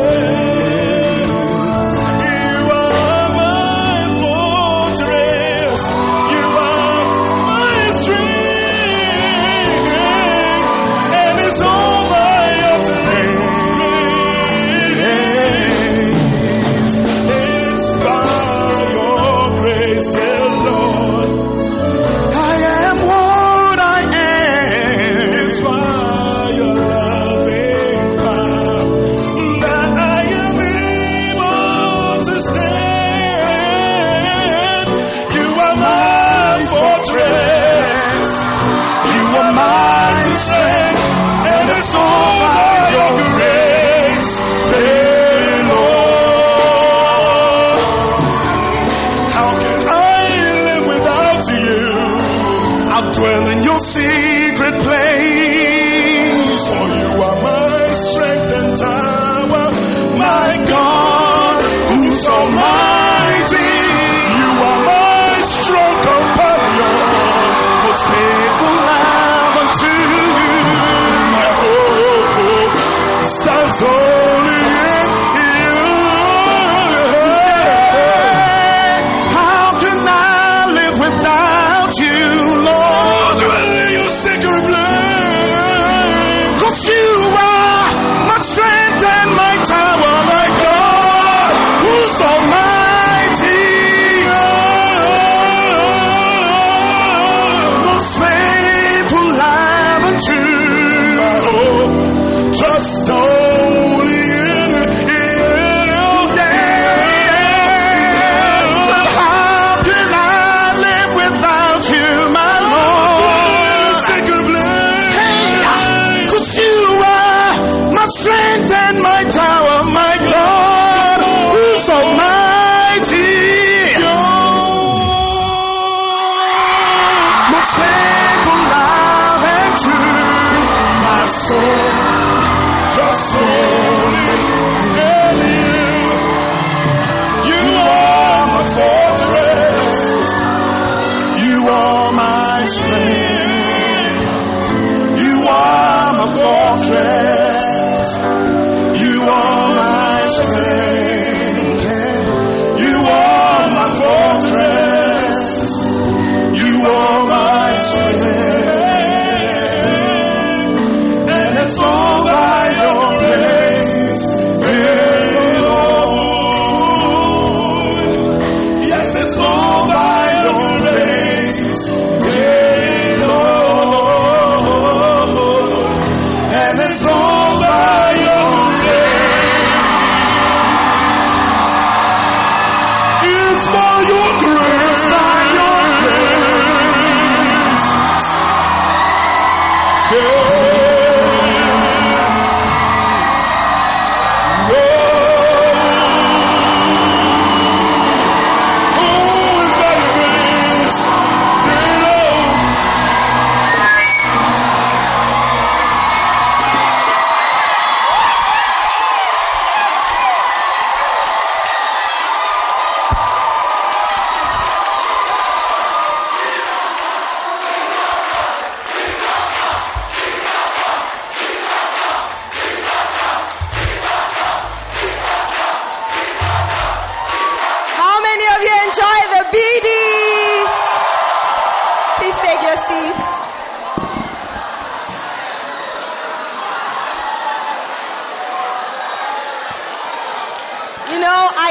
I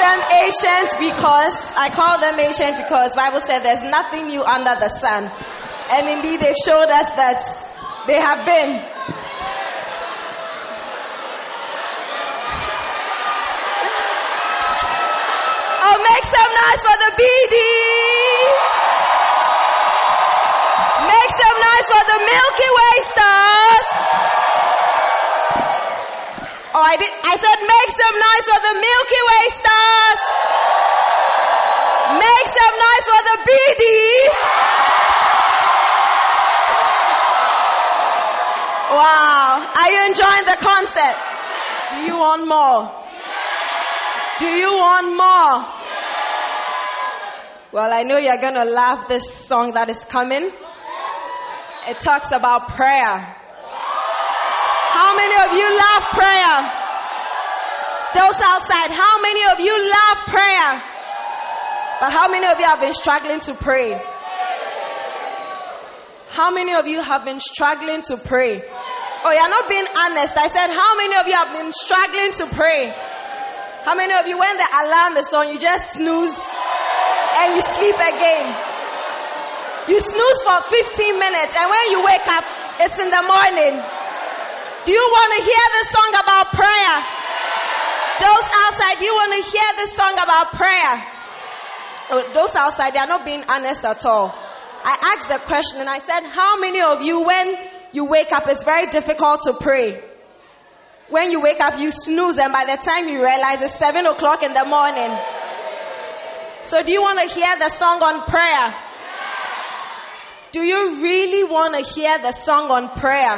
call them ancients because Bible said there's nothing new under the sun. And indeed they've showed us that they have been. Oh, make some noise for the BDs. Make some noise for the Milky Way stars. Oh, I said make some noise for the Milky Way stars. Make some noise for the BDs. Wow. Are you enjoying the concert? Do you want more? Do you want more? Well, I know you're going to love this song that is coming. It talks about prayer. How many of you love prayer? Those outside, how many of you love prayer? But how many of you have been struggling to pray? How many of you have been struggling to pray? Oh, you're not being honest. I said, how many of you have been struggling to pray? How many of you, when the alarm is on, you just snooze and you sleep again? You snooze for 15 minutes, and when you wake up, it's in the morning. Do you want to hear the song about prayer? Those outside, do you want to hear the song about prayer? Oh, those outside, they are not being honest at all. I asked the question and I said, how many of you, when you wake up, it's very difficult to pray? When you wake up, you snooze, and by the time you realize it's 7 o'clock in the morning. So do you want to hear the song on prayer? Do you really want to hear the song on prayer?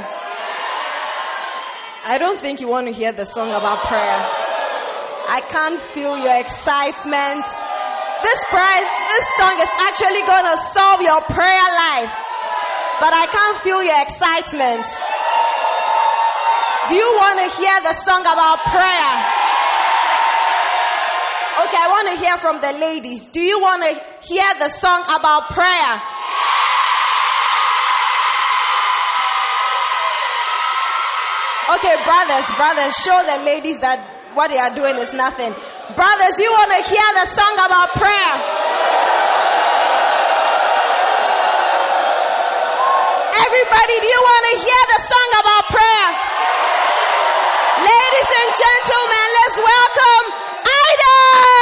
I don't think you want to hear the song about prayer. I can't feel your excitement. This song is actually going to solve your prayer life. But I can't feel your excitement. Do you want to hear the song about prayer? Okay, I want to hear from the ladies. Do you want to hear the song about prayer? Okay, brothers, show the ladies that what they are doing is nothing. Brothers, you want to hear the song about prayer? Everybody, do you want to hear the song about prayer? Ladies and gentlemen, let's welcome Ida!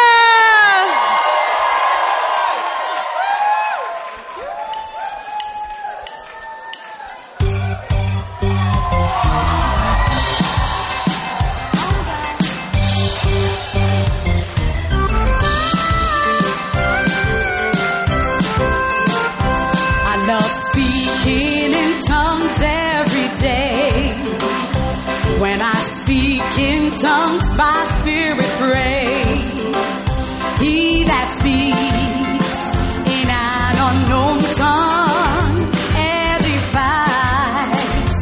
Speaking in tongues every day. When I speak in tongues, my spirit prays. He that speaks in an unknown tongue edifies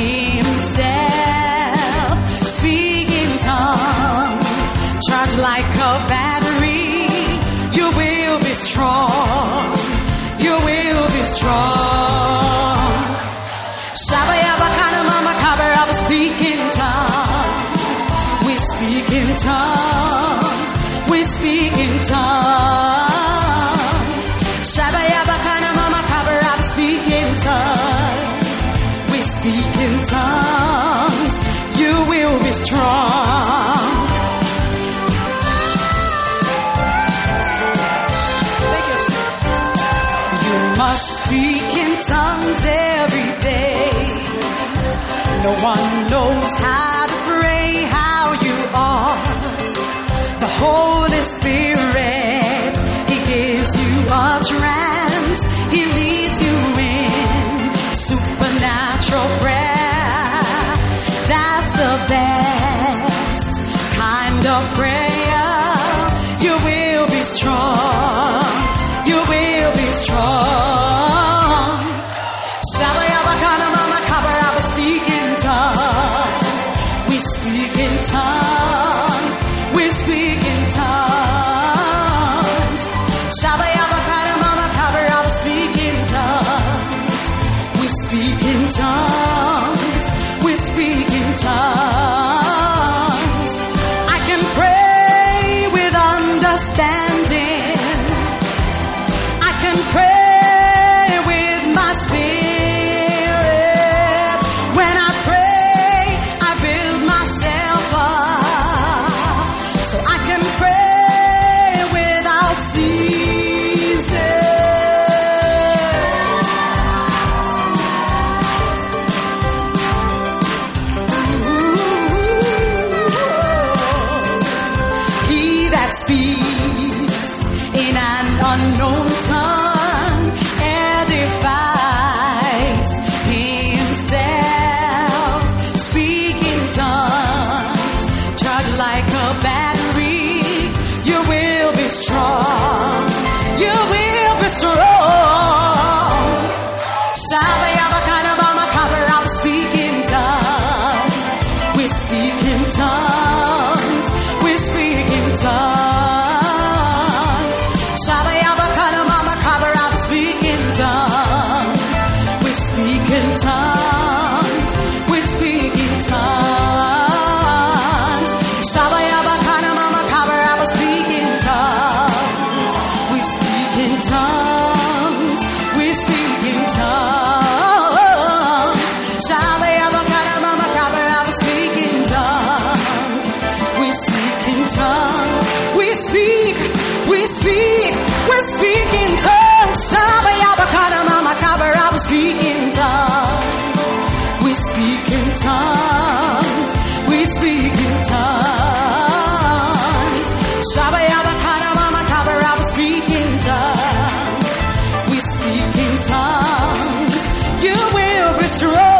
himself. Speak in tongues, charge like a battery. You will be strong. You will be strong. Shabayabakana mama cover up, speak in tongues. We speak in tongues. We speak in tongues. Shabayabakana mama cover up, speak in tongues. We speak in tongues. You will be strong. Must speak in tongues every day. No one knows how to pray how you ought. The Holy Spirit, He gives you a trance. He leads you in supernatural prayer. That's the best kind of prayer. You will be strong. You will be strong. Speak in tongues. We speak in tongues. We speak in tongues. Shabayabakana mama cover up, speak in tongues. We speak in tongues. We speak in tongues. I can pray speaks in an unknown tongue, edifies himself. Speak in tongues, charge like a battery. You will be strong. You will be strong. Sabayabakadabama, cover up, speak in tongues. We speak in tongues. We speak in tongues. Sabayabakadabama, cover up, speak in tongues. We speak in tongues. We speak in tongues. Sabayabakadabama, cover up, speak in tongues. We speak in tongues. We speak in tongues. Sabayabakadabama, cover up, speak in tongues. We speak in tongues. We speak in tongues. Sabayabakadabama, cover up, speak in tongues. We speak in tongues. We speak in tongues. Sabayabakadabama, cover up, speak in tongues. We speak in tongues. You will be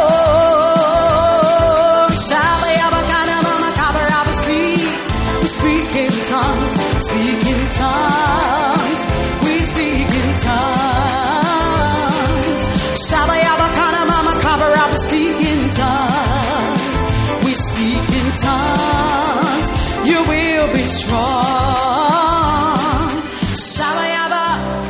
strong. Sabayabakadabama, cover up, speak. We speak in tongues. Speak in tongues. We speak in tongues. Sabayabakadabama, cover up, speak in tongues. We speak in tongues. You will be strong. Sabayaba.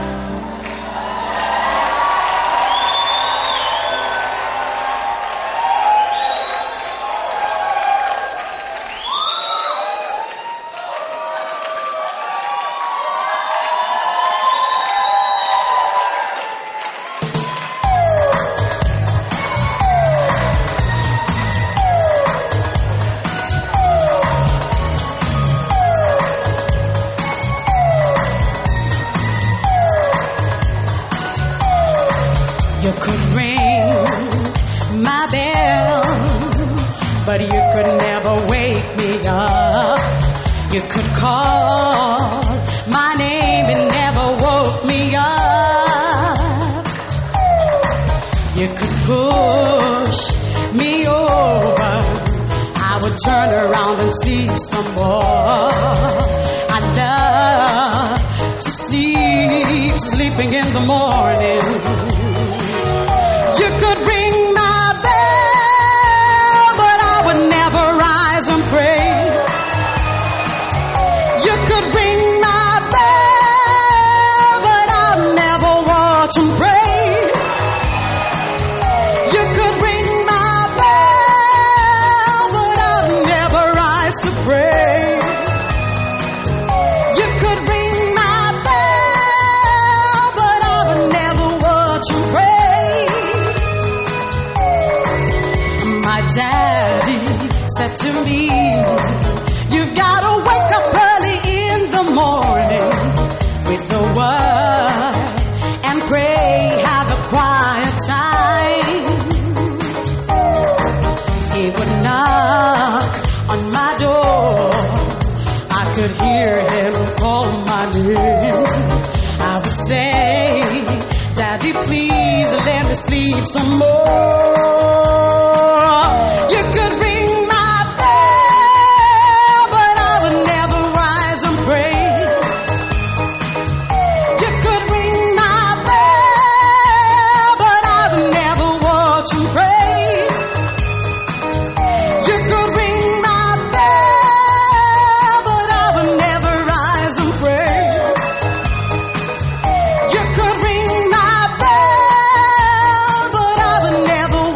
You could ring my bell, but you could never wake me up. You could call my name and never woke me up. You could push me over, I would turn around and sleep some more. I love to sleep, sleeping in the morning. You could ring my bell, but I would never rise and pray. You could ring my bell, but I'd never watch and pray. You could ring my bell, but I'd never rise to pray. You could ring my bell, but I would never watch and pray. My daddy said to me, you've got to wake up early in the morning with the word and pray, have a quiet time. He would knock on my door. I could hear him call my name. I would say, Daddy, please let me sleep some more. You could ring my bell, but I would never rise and pray. You could ring my bell, but I would never watch and pray. You could ring my bell, but I would never rise and pray. You could ring my bell, but I would never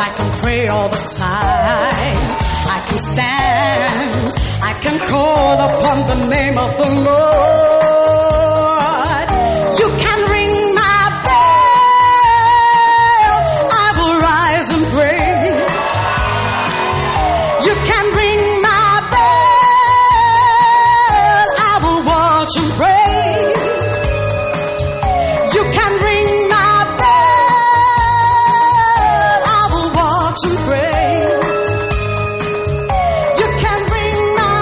I can pray all the time. I can stand. I can call upon the name of the Lord. You can ring my bell. I will rise and pray. You can ring my bell. I will watch and pray. You can ring my bell. I will watch and pray. You can ring my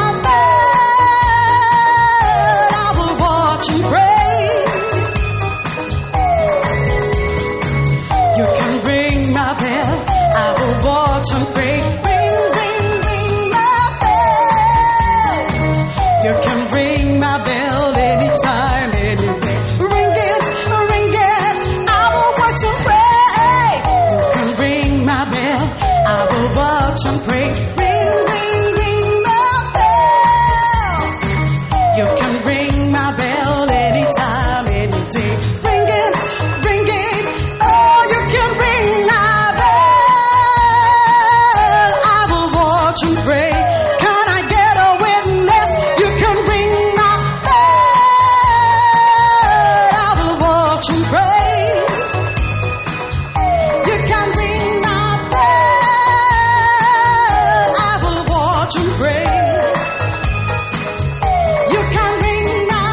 bell. I will watch and pray. You can ring my bell. I will watch and pray. Ring, ring, ring my bell. You can ring my bell anytime, anywhere. Ring it, ring it. I will watch and pray. You can ring my bell. I will watch and pray. Ring, ring, ring my bell. You can ring my bell anytime, any day. Ring it, ring it. Oh, you can ring my bell. I will watch and pray. Can I get a witness? You can ring my bell. I will watch and pray. You can ring my bell. I will watch and pray. You can ring my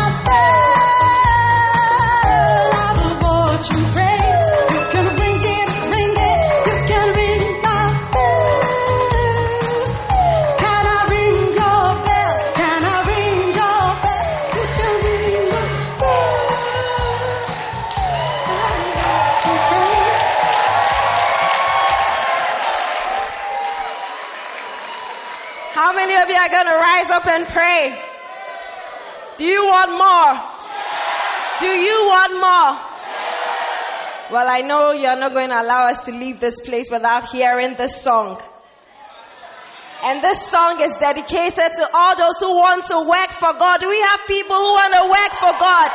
bell. I will watch and pray. You can ring it, ring it. You can ring my bell. Can I ring your bell? Can I ring your bell? You can ring my bell. I will watch and pray. How many of you are going to rise up and pray? Do you want more? Do you want more? Well, I know you're not going to allow us to leave this place without hearing this song. And this song is dedicated to all those who want to work for God. Do we have people who want to work for God?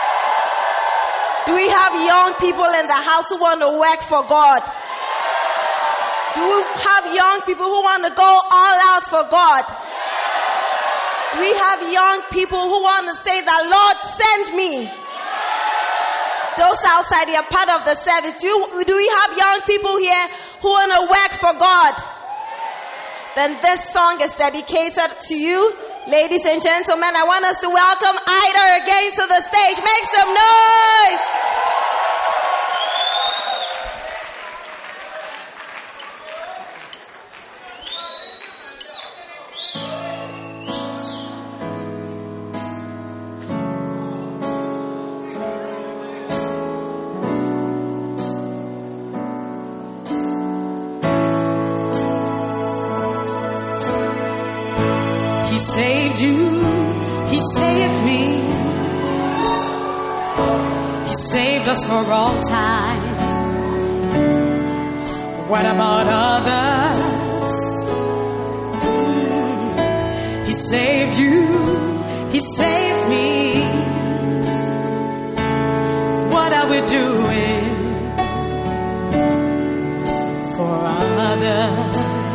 Do we have young people in the house who want to work for God? Do we have young people who want to go all out for God? Do we have young people who want to say that, Lord, send me? Those outside, you're part of the service. Do we have young people here who want to work for God? Then this song is dedicated to you. Ladies and gentlemen, I want us to welcome Ida again to the stage. Make some noise! He saved you, He saved me. He saved us for all time. What about others? He saved you, He saved me. What are we doing for others?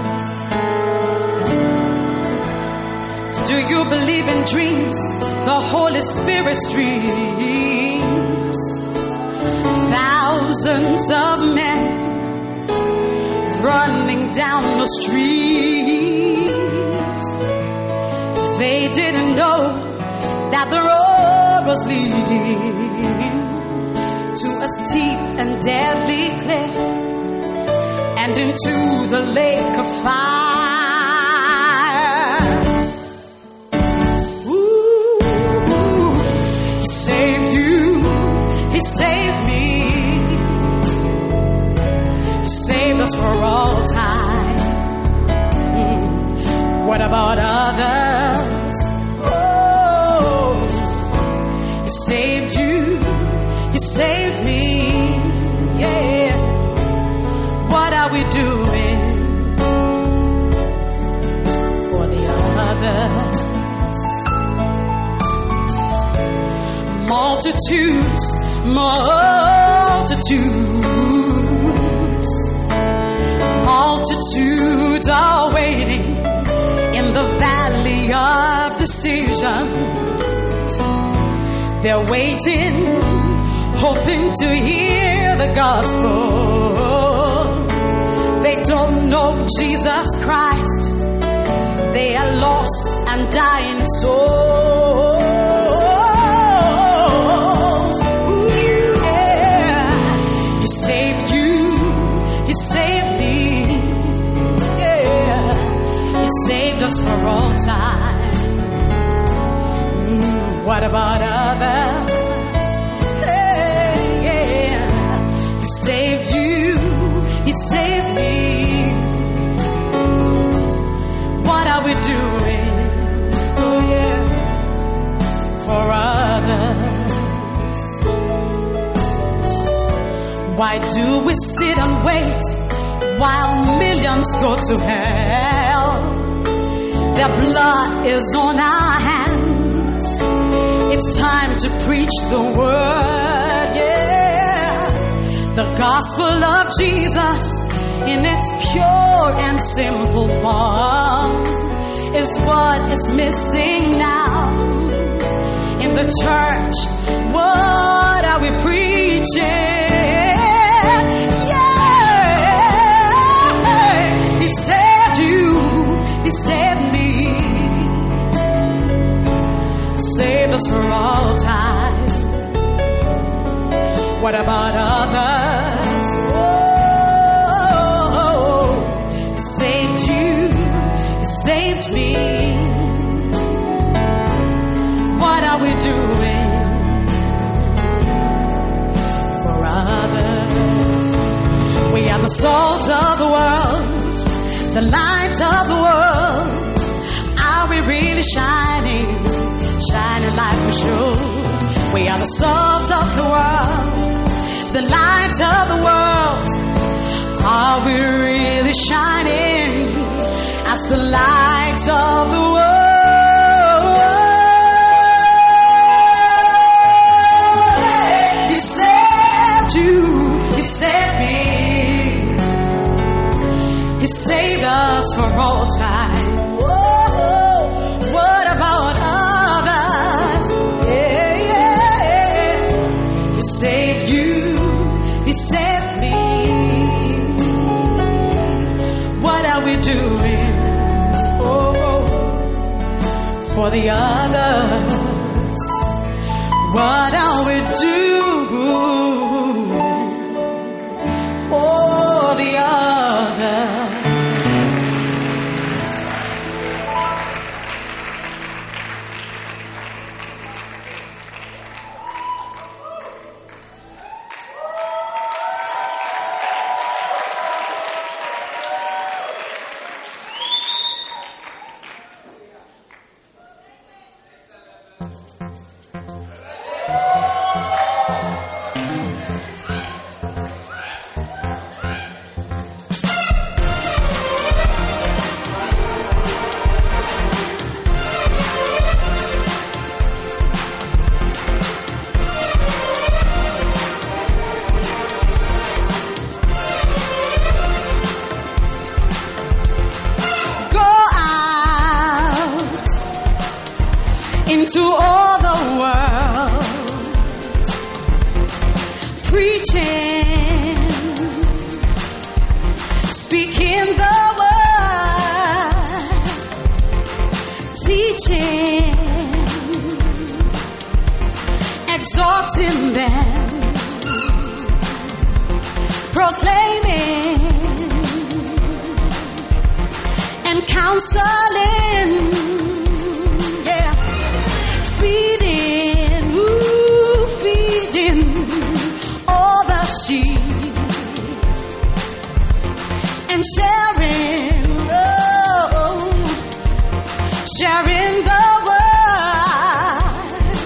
Do you believe in dreams? The Holy Spirit's dreams. Thousands of men running down the street. They didn't know that the road was leading to a steep and deadly cliff and into the lake of fire. He saved me. He saved us for all time. What about others? Oh, He saved you. He saved me. Yeah. What are we doing for the others? Multitudes Multitudes are waiting in the valley of decision. They're waiting, hoping to hear the gospel. They don't know Jesus Christ. They are lost and dying souls. Ooh, yeah. He saved you. He saved me. Yeah. He saved us for all time. What about others? Hey, yeah. He saved you. He saved me. What are we doing? Oh yeah, for others. Why do we sit and wait while millions go to hell? Their blood is on our hands. It's time to preach the word, yeah. The gospel of Jesus in its pure and simple form is what is missing now in the church. What are we preaching? Yeah, He saved you. He saved me. Saved us for all time. What about others? He saved you. He saved me. What are we doing for others? We are the salt of the world, the light of the world. Are we really shining? Shining like we should. We are the salt of the world, the light of the world. Are we really shining as the light of the world? He saved you. He saved me. He saved us for all time. Whoa, what about others? Yeah, yeah. He saved you. He saved me. What are we doing for the others? What are we doing for the others? Into all the world, preaching, speaking the word, teaching, exhorting them, proclaiming and counseling. Feeding all the sheep and sharing the word,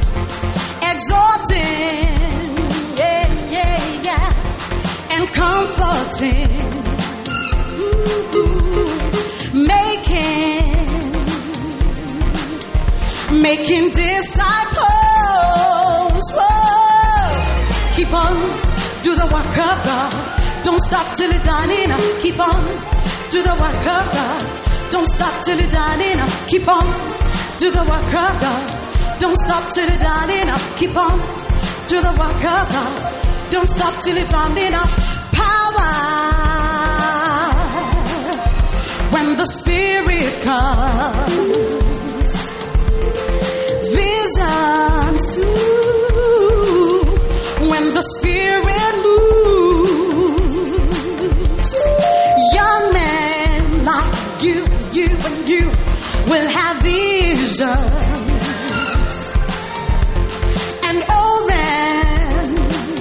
exhorting, and comforting, making disciples. Whoa. Keep on, do the work of God. Don't stop till you're done enough. Keep on, do the work of God. Don't stop till you're done enough. Keep on, do the work of God. Don't stop till you're done enough. Keep on, do the work of God. Don't stop till you found enough power. When the Spirit comes, vision too. When the Spirit moves, young men like you and you will have visions, and old men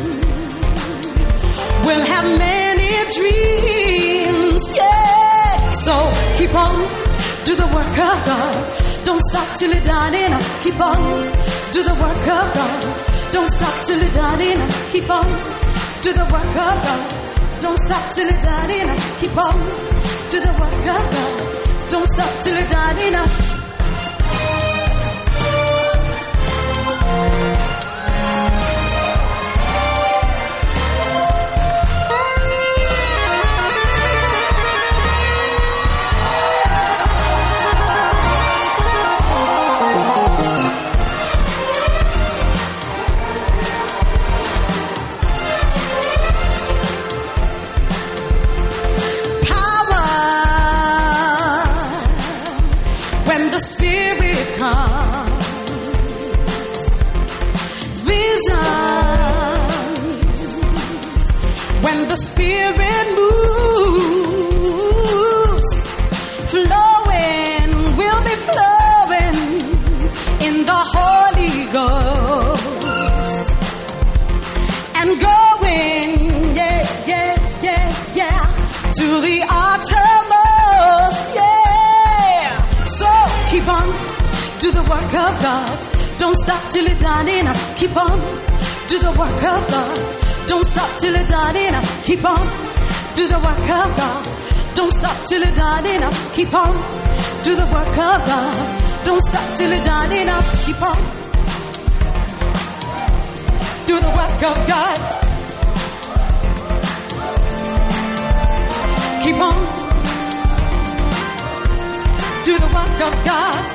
will have many dreams. Yeah. So keep on, do the work of God. Don't stop till you're done enough. Keep on, do the work of God. Don't stop till you're done enough. Keep on, do the work of God. Don't stop till you're done enough. Keep on, do the work of God. Don't stop till you're done enough. The Spirit moves, flowing, will be flowing in the Holy Ghost, and going, yeah, to the uttermost, yeah. So keep on, do the work of God. Don't stop till you're done enough. Keep on, do the work of God. Don't stop till you're done enough. Keep on, do the work of God. Don't stop till you're done enough. Keep on, do the work of God. Don't stop till you're done enough. Keep on, do the work of God. Keep on, do the work of God.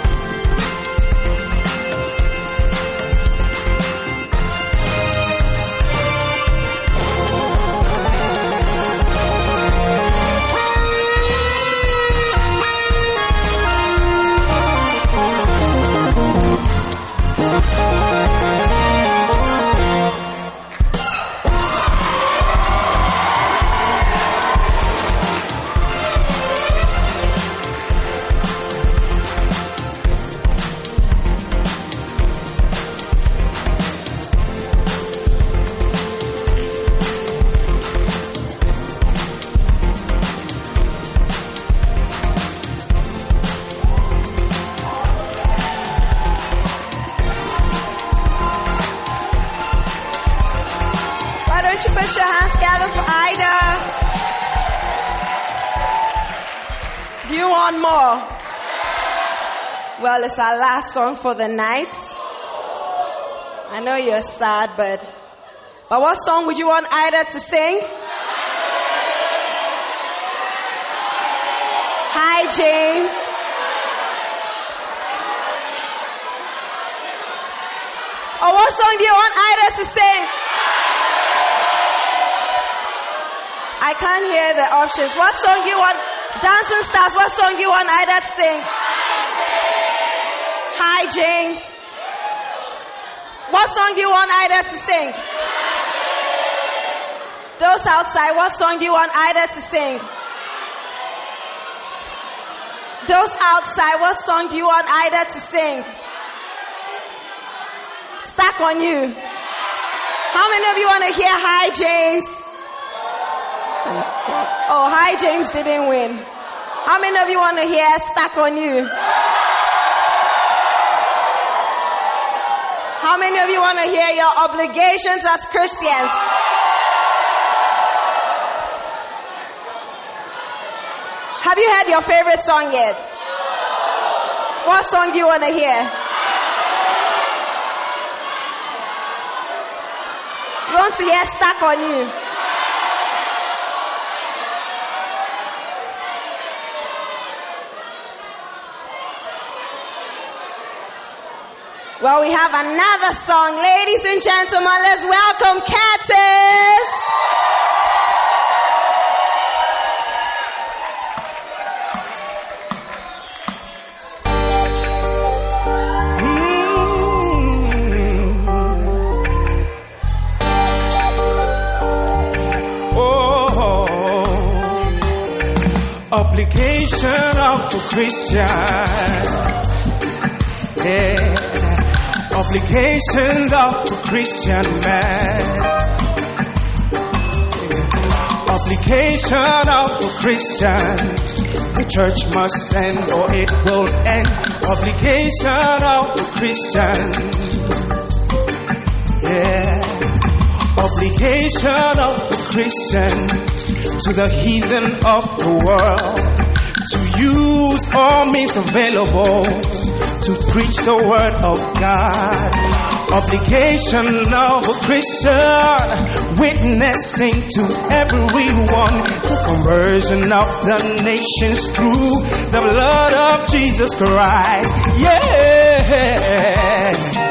Put your hands together for Ida. Do you want more? Well, it's our last song for the night. I know you're sad, but what song would you want Ida to sing? Hi, James. Or what song do you want Ida to sing? I can't hear the options. What song do you want? Dancing Stars, what song do you want Ida to sing? Hi, James. What song do you want Ida to sing? Those outside, what song do you want Ida to sing? Those outside, what song do you want Ida to sing? Stuck on you. How many of you want to hear Hi, James? Oh, Hi, James didn't win. How many of you want to hear Stuck on You? How many of you want to hear Your Obligations as Christians? Have you heard your favorite song yet? What song do you want to hear? You want to hear Stuck on You? Well, we have another song. Ladies and gentlemen, let's welcome Curtis. Obligation of a Christian. Yeah. Obligation of a Christian man. Yeah. Obligation of a Christian. The church must send or it will end. Obligation of a Christian. Yeah. Obligation of a Christian to the heathen of the world, to use all means available to preach the word of God. Obligation of a Christian, witnessing to everyone the conversion of the nations through the blood of Jesus Christ. Yeah.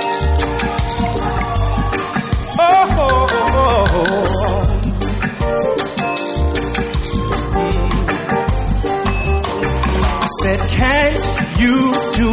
I said, can't you do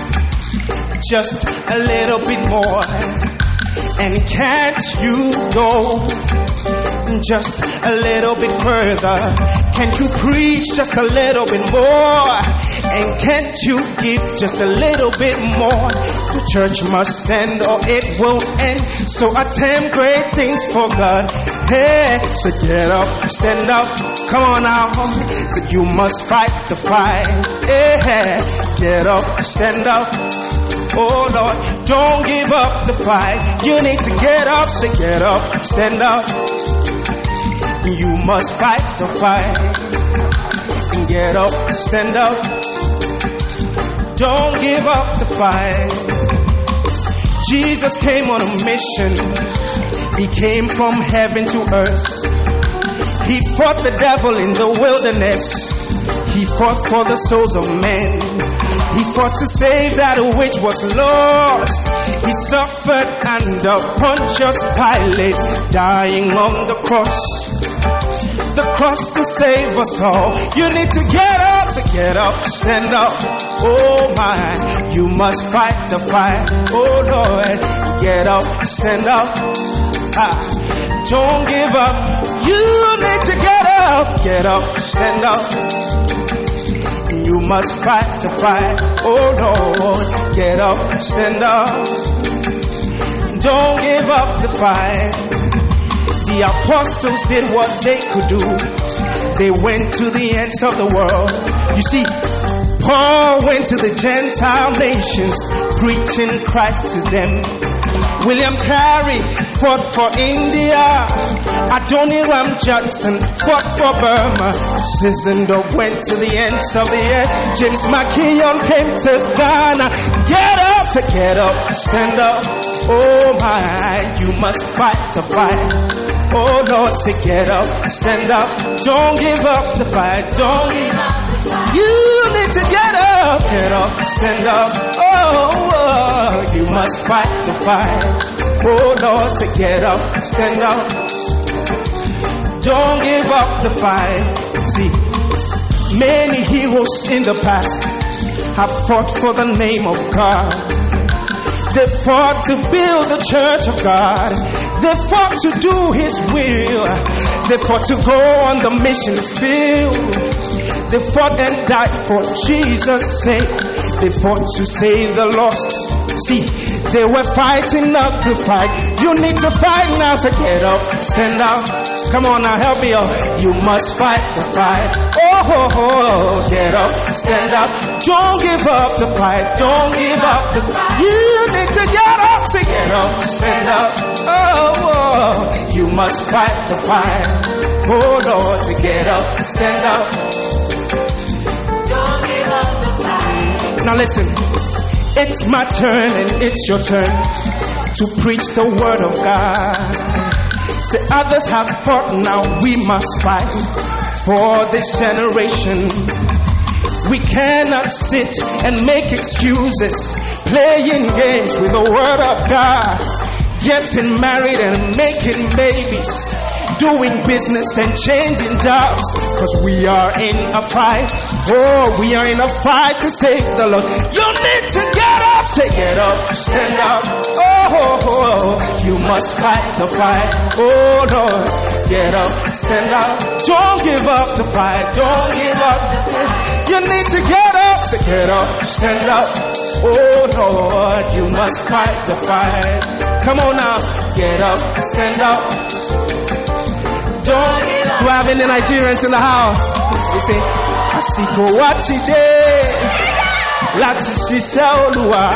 just a little bit more? And can't you go just a little bit further? Can't you preach just a little bit more? And can't you give just a little bit more? The church must send or it will end. So attempt great things for God. Hey, so get up, stand up, come on now. So you must fight the fight. Hey, get up, stand up. Oh Lord, don't give up the fight. You need to get up, so get up, stand up. You must fight the fight. And get up, stand up. Don't give up the fight. Jesus came on a mission. He came from heaven to earth. He fought the devil in the wilderness. He fought for the souls of men. He fought to save that which was lost. He suffered under Pontius Pilate, dying on the cross. The cross to save us all. You need to get up, stand up. Oh my, you must fight the fight. Oh Lord, get up, stand up. Don't give up. You need to get up, stand up. You must fight the fight. Oh Lord, get up, stand up. Don't give up the fight. The apostles did what they could do. They went to the ends of the world. You see, Paul went to the Gentile nations, preaching Christ to them. William Carey fought for India. Adoniram Judson fought for Burma. Sissendorf went to the ends of the earth. James McKeon came to Ghana. Get up, stand up. Oh my, you must fight the fight. Oh Lord, say get up, stand up. Don't give up the fight. Don't give up the fight. You need to get up, stand up. Oh, you must fight the fight. Oh Lord, say get up, stand up. Don't give up the fight. See, many heroes in the past have fought for the name of God. They fought to build the church of God. They fought to do His will. They fought to go on the mission field. They fought and died for Jesus' sake. They fought to save the lost. See, they were fighting up the fight. You need to fight now, so get up, stand up. Come on now, help me out. You must fight the fight. Oh, get up, stand up. Don't give up the fight. Don't give up the fight. You need to get up, so get up, stand up. Oh, you must fight the fight. Oh Lord, to get up, stand up. Don't give up the fight. Now listen, it's my turn and it's your turn to preach the word of God. Say others have fought, now we must fight for this generation. We cannot sit and make excuses playing games with the word of God, getting married and making babies, doing business and changing jobs, cause we are in a fight. Oh, we are in a fight to save the Lord. You need to get up, say get up, stand up. Oh, you must fight the fight. Oh Lord, get up, stand up. Don't give up the fight, don't give up. You need to get up, say get up, stand up. Oh Lord, you must fight the fight. Come on now, get up, stand up. Don't. Do I have any Nigerians in the house? You say, Asiko wati de, lati shisha oluwa.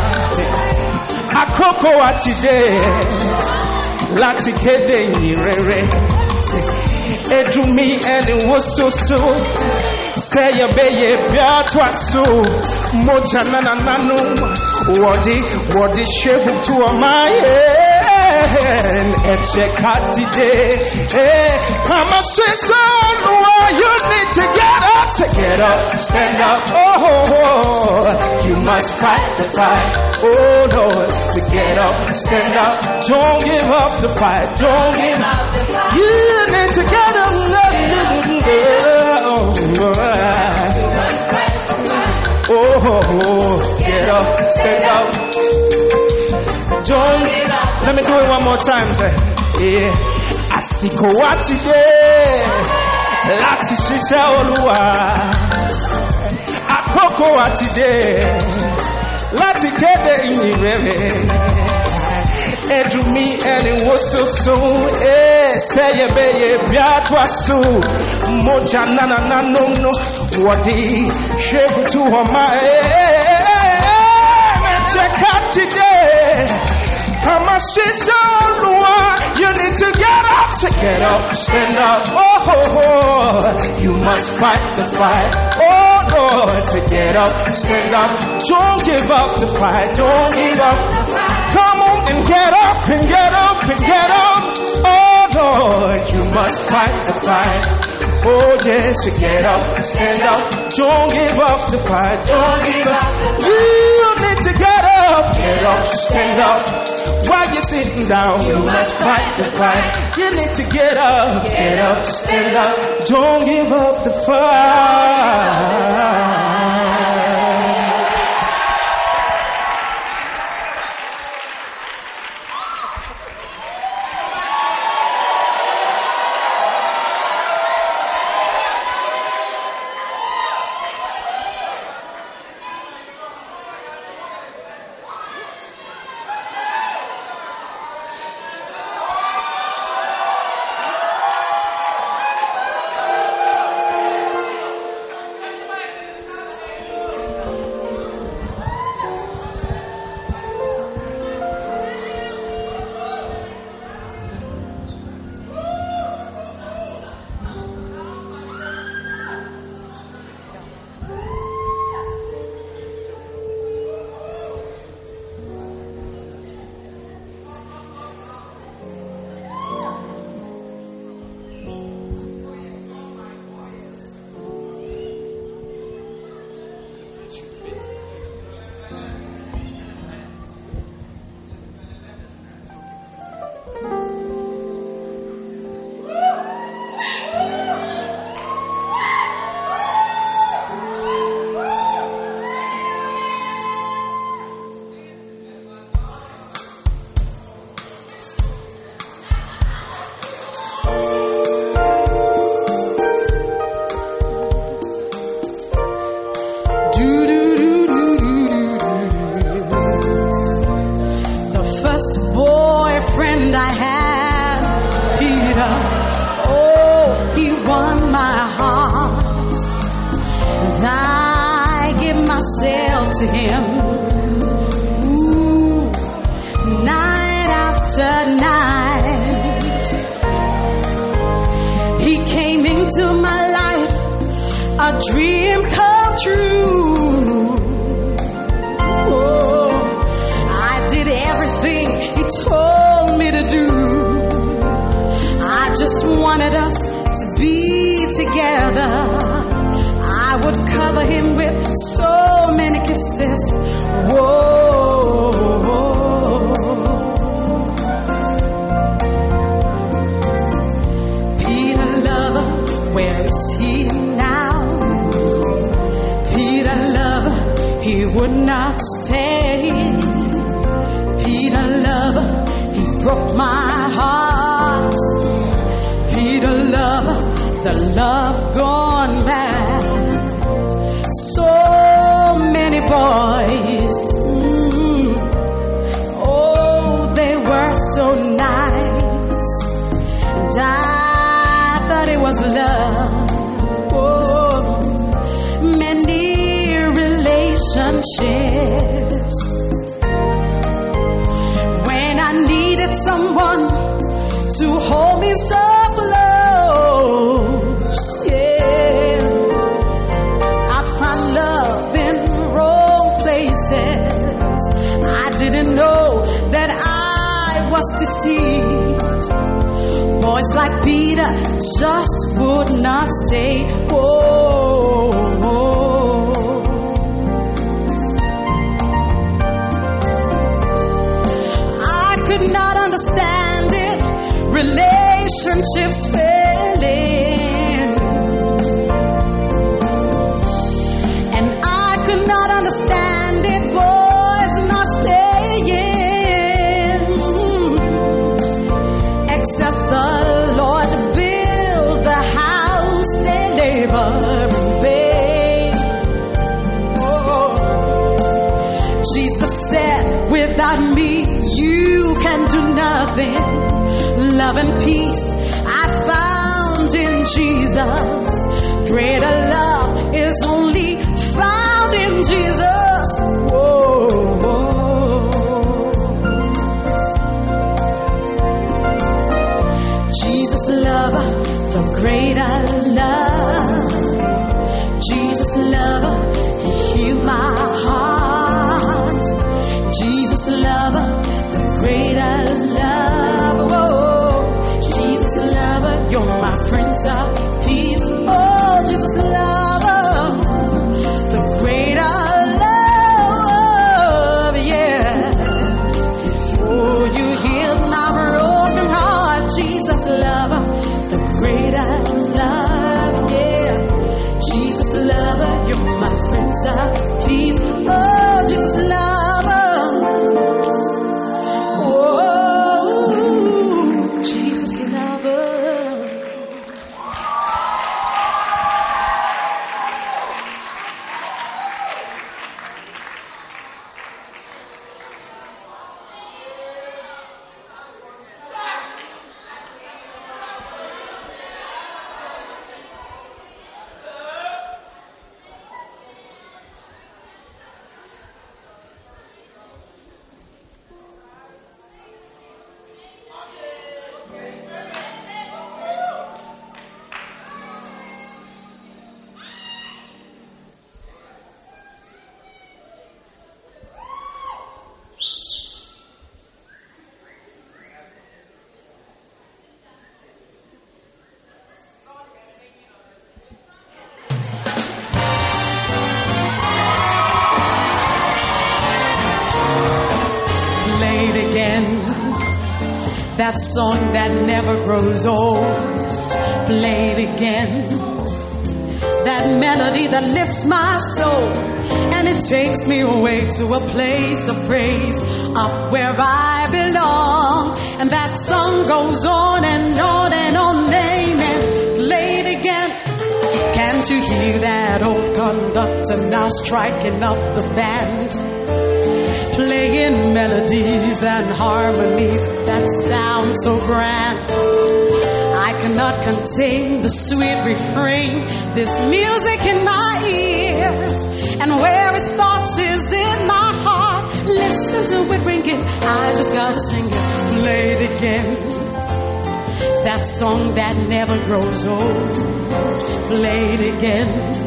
Akoko wati de, lati kede nirere. Edumi eni wososo, say ya beye biatwaso, moja nanu, wadi shebu tu amaye. Come on, sister, you need to get up, so get up, stand up. Oh, you must fight the fight. Oh Lord, to get up, stand up. Don't give up the fight. Don't give up the fight. You need to get up. You must fight the fight. Oh, get up, stand up. Don't give up. Let me do it one more time. Say, yeah. Asiko wati de, lati shisha oluwa. Akoko wati de, lati kede inirere. Edumi eni wososo, say beye biatwasu. Moja nana no, wadi shebu tu homa. Check out today. Come on, sister, you need to get up, so get up, stand up. Oh, you must fight the fight. Oh Lord, to get up, stand up. Don't give up the fight. Don't give up. Come on and get up and get up and get up. Oh Lord, you must fight the fight. Oh yes, you get up, stand up. Don't give up the fight. Don't give up. You need to get up, stand up. While you're sitting down, you must fight the fight. You need to get up, stand up. Don't give up the fight. myself to him. Ooh, night after night, he came into my life, a dream come true. Oh, I did everything he told me to do. I just wanted us to be together. I would cover him with so many kisses. Whoa. would not stay. Peter lover, he broke my heart. Peter lover, the love gone bad. So many boys, oh, they were so nice, and I thought it was love. Oh, many relationships. When I needed someone to hold me so close, yeah, I'd find love in wrong places. I didn't know that I was deceived. Boys like Peter just would not stay. Oh, oh. I could not understand it. Relationships failing, and I could not understand it. Boys not staying, except the Lord build the house they labor in vain. Oh, Jesus said, without me you can do nothing. Love and peace I found in Jesus. Greater love is only found in Jesus. Whoa, whoa. Jesus lover, the greater love. Jesus lover, he healed my heart. Jesus lover, the greater love. Whoa. Jesus lover, you're my Prince of Peace. Oh, Jesus lover, the greater love, yeah. Oh, you healed my broken heart. Jesus lover, the greater love, yeah. Jesus lover, you're my Prince of Peace. Oh, Jesus lover. That song that never grows old, played again. That melody that lifts my soul, and it takes me away to a place of praise, up where I belong. And that song goes on and on and on, amen. Played again. Can't you hear that old conductor now striking up the band? Playing melodies and harmonies that sound so grand. I cannot contain the sweet refrain, this music in my ears, and where his thoughts is in my heart. Listen to it ringing, I just gotta sing it. Play it again. That song that never grows old. Play it again.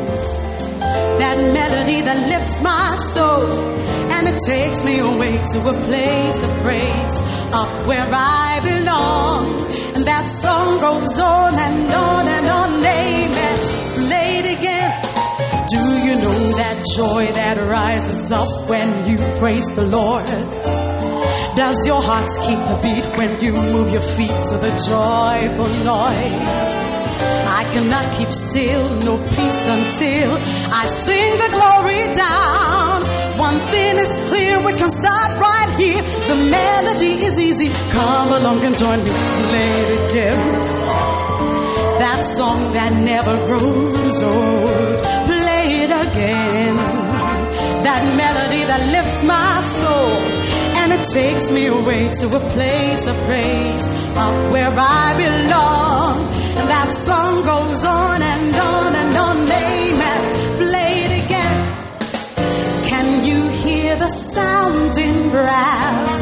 That melody that lifts my soul, and it takes me away to a place of praise, up where I belong. And that song goes on and on and on, amen. Play it again. Do you know that joy that rises up when you praise the Lord? Does your heart keep a beat when you move your feet to the joyful noise? I cannot keep still, no peace until I sing the glory down. One thing is clear, we can start right here. The melody is easy. Come along and join me. Play it again. That song that never grows old. Play it again. That melody that lifts my soul. And it takes me away to a place of praise, up where I belong. And that song goes on and on and on. Amen. Play it again. Can you hear the sounding brass?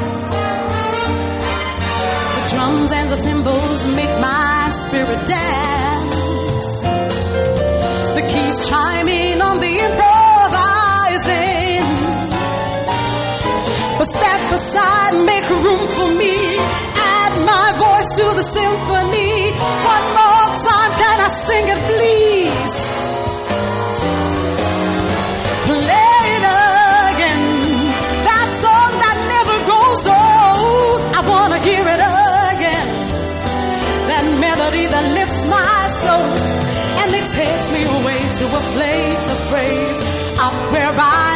The drums and the cymbals make my spirit dance. The keys chiming on the improvising. But step aside, make room for me. Add my voice to the symphony. One more time, can I sing it, please? Play it again. That song that never grows old. I wanna hear it again. That melody that lifts my soul. And it takes me away to a place of praise, up where I